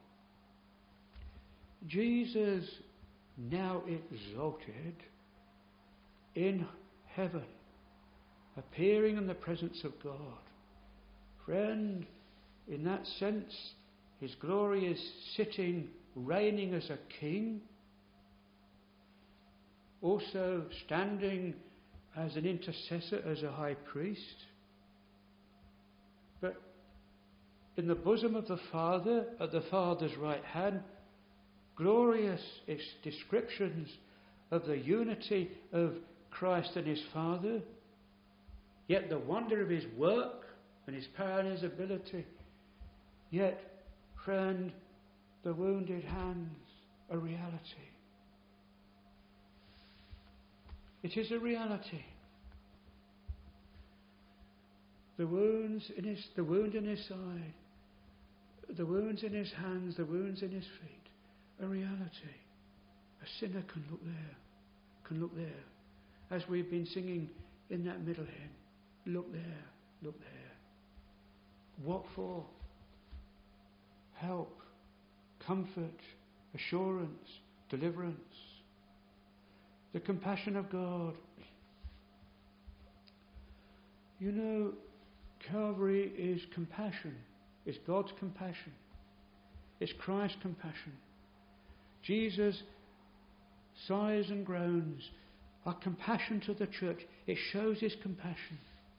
Jesus, now exalted in heaven, appearing in the presence of God. Friend, in that sense, His glory is sitting, reigning as a king, also standing as an intercessor, as a high priest. But in the bosom of the Father, at the Father's right hand, glorious descriptions of the unity of Christ and His Father, yet the wonder of His work and His power and His ability. Yet, friend, the wounded hands, a reality. It is a reality. The wounds in his, the wound in his side, the wounds in his hands, the wounds in his feet, a reality. A sinner can look there, can look there. As we've been singing in that middle hymn, look there, look there. What for? Help, comfort, assurance, deliverance. The compassion of God. You know, Calvary is compassion. It's God's compassion. It's Christ's compassion. Jesus sighs and groans. Our compassion to the church. It shows his compassion.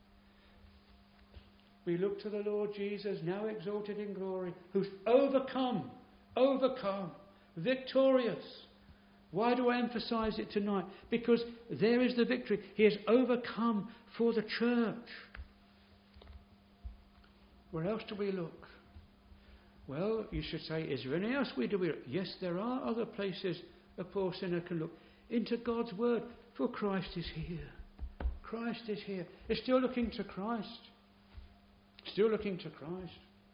We look to the Lord Jesus, now exalted in glory, who's overcome, overcome, victorious. Why do I emphasize it tonight? Because there is the victory. He has overcome for the church. Where else do we look? Well, you should say, is there any else we do? We look? Yes, there are other places a poor sinner can look. Into God's word, for Christ is here. Christ is here. It's still looking to Christ. Still looking to Christ.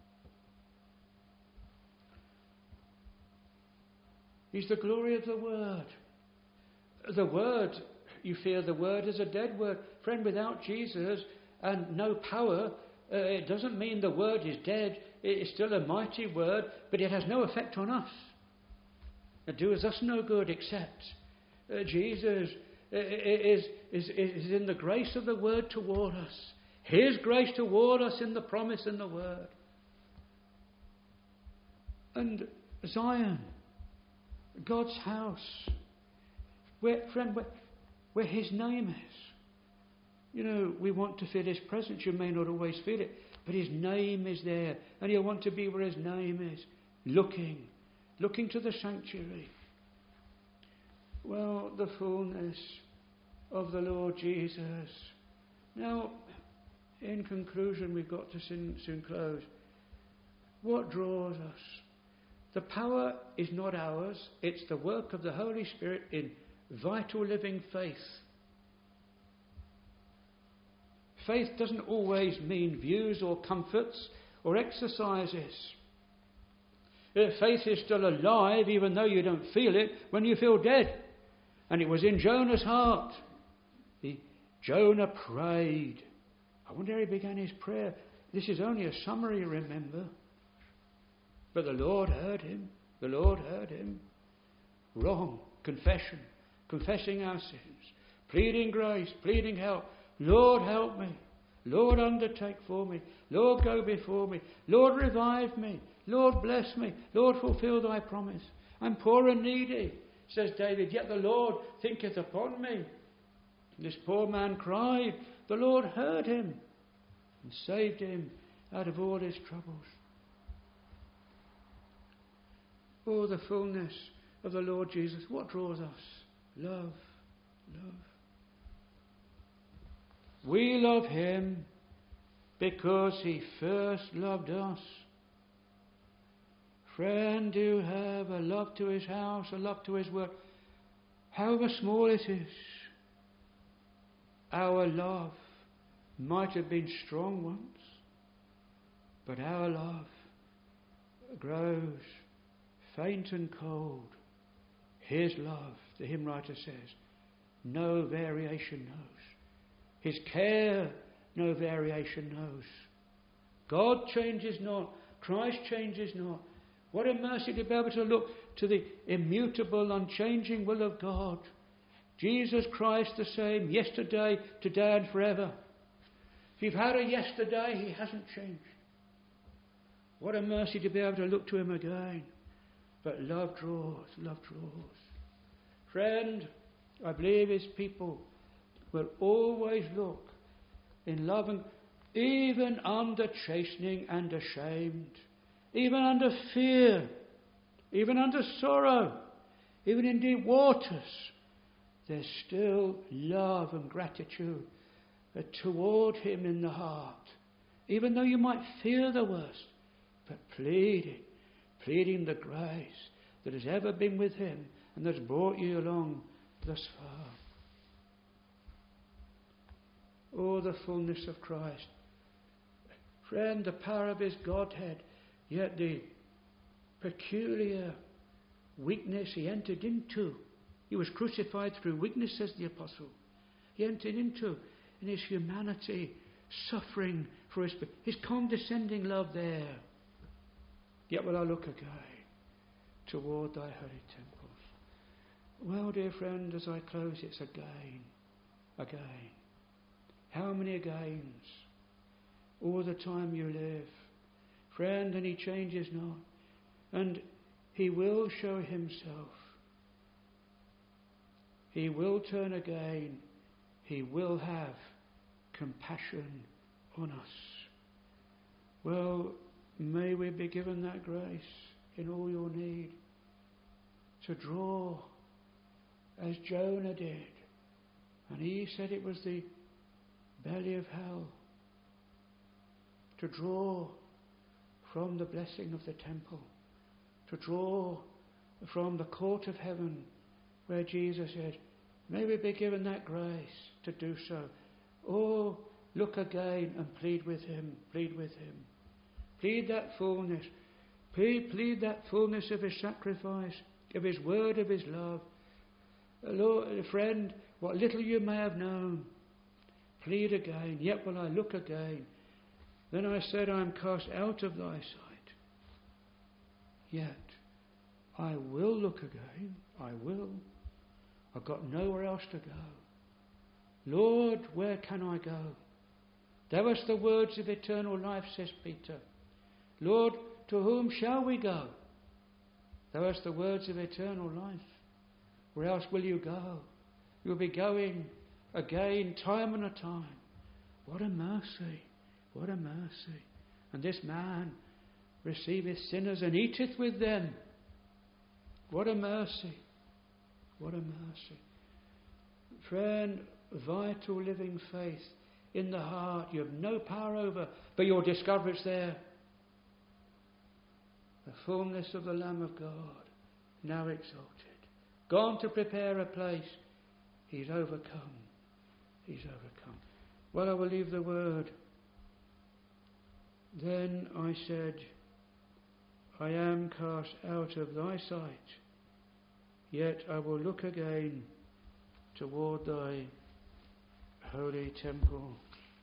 He's the glory of the Word. The Word, you fear the Word is a dead word. Friend, without Jesus and no power, uh, it doesn't mean the Word is dead. It is still a mighty Word, but it has no effect on us. It does us no good except uh, Jesus is, is, is in the grace of the Word toward us. His grace toward us in the promise and the Word. And Zion, God's house, where, friend, where, where his name is. You know, we want to feel his presence. You may not always feel it, but his name is there. And you want to be where his name is. Looking, looking to the sanctuary. Well, the fullness of the Lord Jesus. Now, in conclusion, we've got to soon, soon close. What draws us? The power is not ours. It's the work of the Holy Spirit in vital living faith. Faith doesn't always mean views or comforts or exercises. Faith is still alive even though you don't feel it when you feel dead. And it was in Jonah's heart. He, Jonah prayed. I wonder how he began his prayer. This is only a summary, remember. But the Lord heard him. The Lord heard him. Wrong. Confession. Confessing our sins. Pleading grace. Pleading help. Lord, help me. Lord, undertake for me. Lord, go before me. Lord, revive me. Lord, bless me. Lord, fulfill thy promise. I'm poor and needy, says David, yet the Lord thinketh upon me. This poor man cried. The Lord heard him and saved him out of all his troubles. Oh, the fullness of the Lord Jesus. What draws us? Love. Love. We love him because he first loved us. Friend, do you have a love to his house, a love to his work? However small it is, our love might have been strong once, but our love grows faint and cold. His love, the hymn writer says, no variation knows. His care, no variation knows. God changes not. Christ changes not. What a mercy to be able to look to the immutable, unchanging will of God. Jesus Christ the same, yesterday, today and forever. If you've had a yesterday, he hasn't changed. What a mercy to be able to look to him again. But love draws, love draws. Friend, I believe his people will always look in love, and even under chastening and ashamed, even under fear, even under sorrow, even in deep waters, there's still love and gratitude toward him in the heart. Even though you might fear the worst, but pleading, pleading the grace that has ever been with him and that's brought you along thus far. Oh, the fullness of Christ. Friend, the power of his Godhead, yet the peculiar weakness he entered into. He was crucified through weakness, says the apostle. He entered into, in his humanity, suffering for his, his condescending love there. Yet will I look again toward thy holy temples. Well, dear friend, as I close, it's again, again. How many agains? All the time you live. Friend, and he changes not. And he will show himself. He will turn again. He will have compassion on us. Well, may we be given that grace in all your need to draw as Jonah did. And he said it was the belly of hell. To draw from the blessing of the temple. To draw from the court of heaven where Jesus said, may we be given that grace to do so. Oh, look again and plead with him, plead with him. Plead that fullness. Plead, plead that fullness of his sacrifice, of his word, of his love. Lord, friend, what little you may have known, plead again. Yet will I look again. Then I said, I am cast out of thy sight. Yet I will look again. I will. I've got nowhere else to go. Lord, where can I go? Thou hast the words of eternal life, says Peter. Lord, to whom shall we go? Thou hast the words of eternal life. Where else will you go? You'll be going again, time and a time. What a mercy. What a mercy. And this man receiveth sinners and eateth with them. What a mercy. What a mercy. Friend, vital living faith in the heart you have no power over, but you'll discover it's there. The fullness of the Lamb of God, now exalted. Gone to prepare a place. He's overcome. He's overcome. Well, I will leave the word. Then I said, I am cast out of thy sight, yet I will look again toward thy holy temple.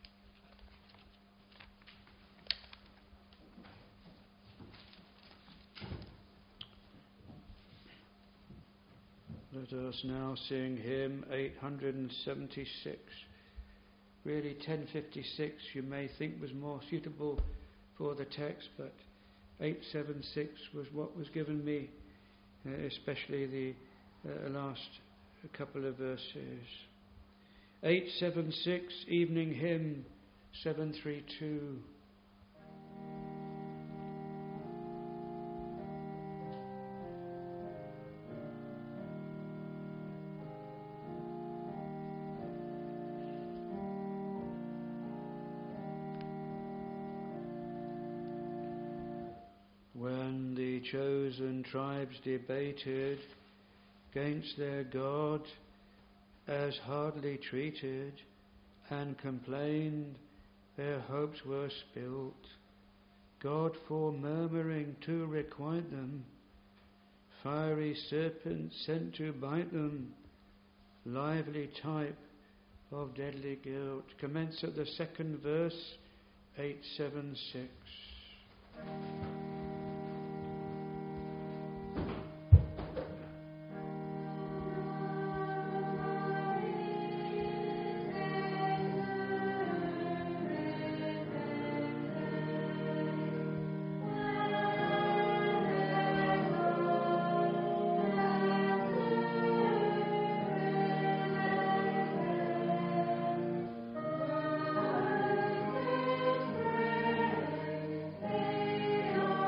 Let us now sing hymn eight seventy-six. Really ten fifty-six you may think was more suitable for the text, but eight seventy-six was what was given me, uh, especially the uh, last couple of verses. eight seventy-six, evening hymn seven thirty-two. When the chosen tribes debated against their God, as hardly treated, and complained their hopes were spilt, God, for murmuring to requite them, fiery serpents sent to bite them, lively type of deadly guilt. Commence at the second verse, eight seventy-six. Oh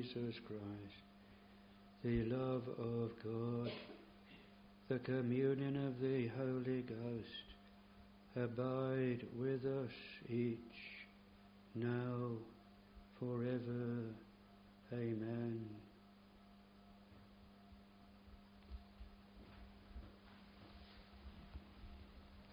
Jesus Christ, the love of God, the communion of the Holy Ghost, abide with us each, now, forever. Amen.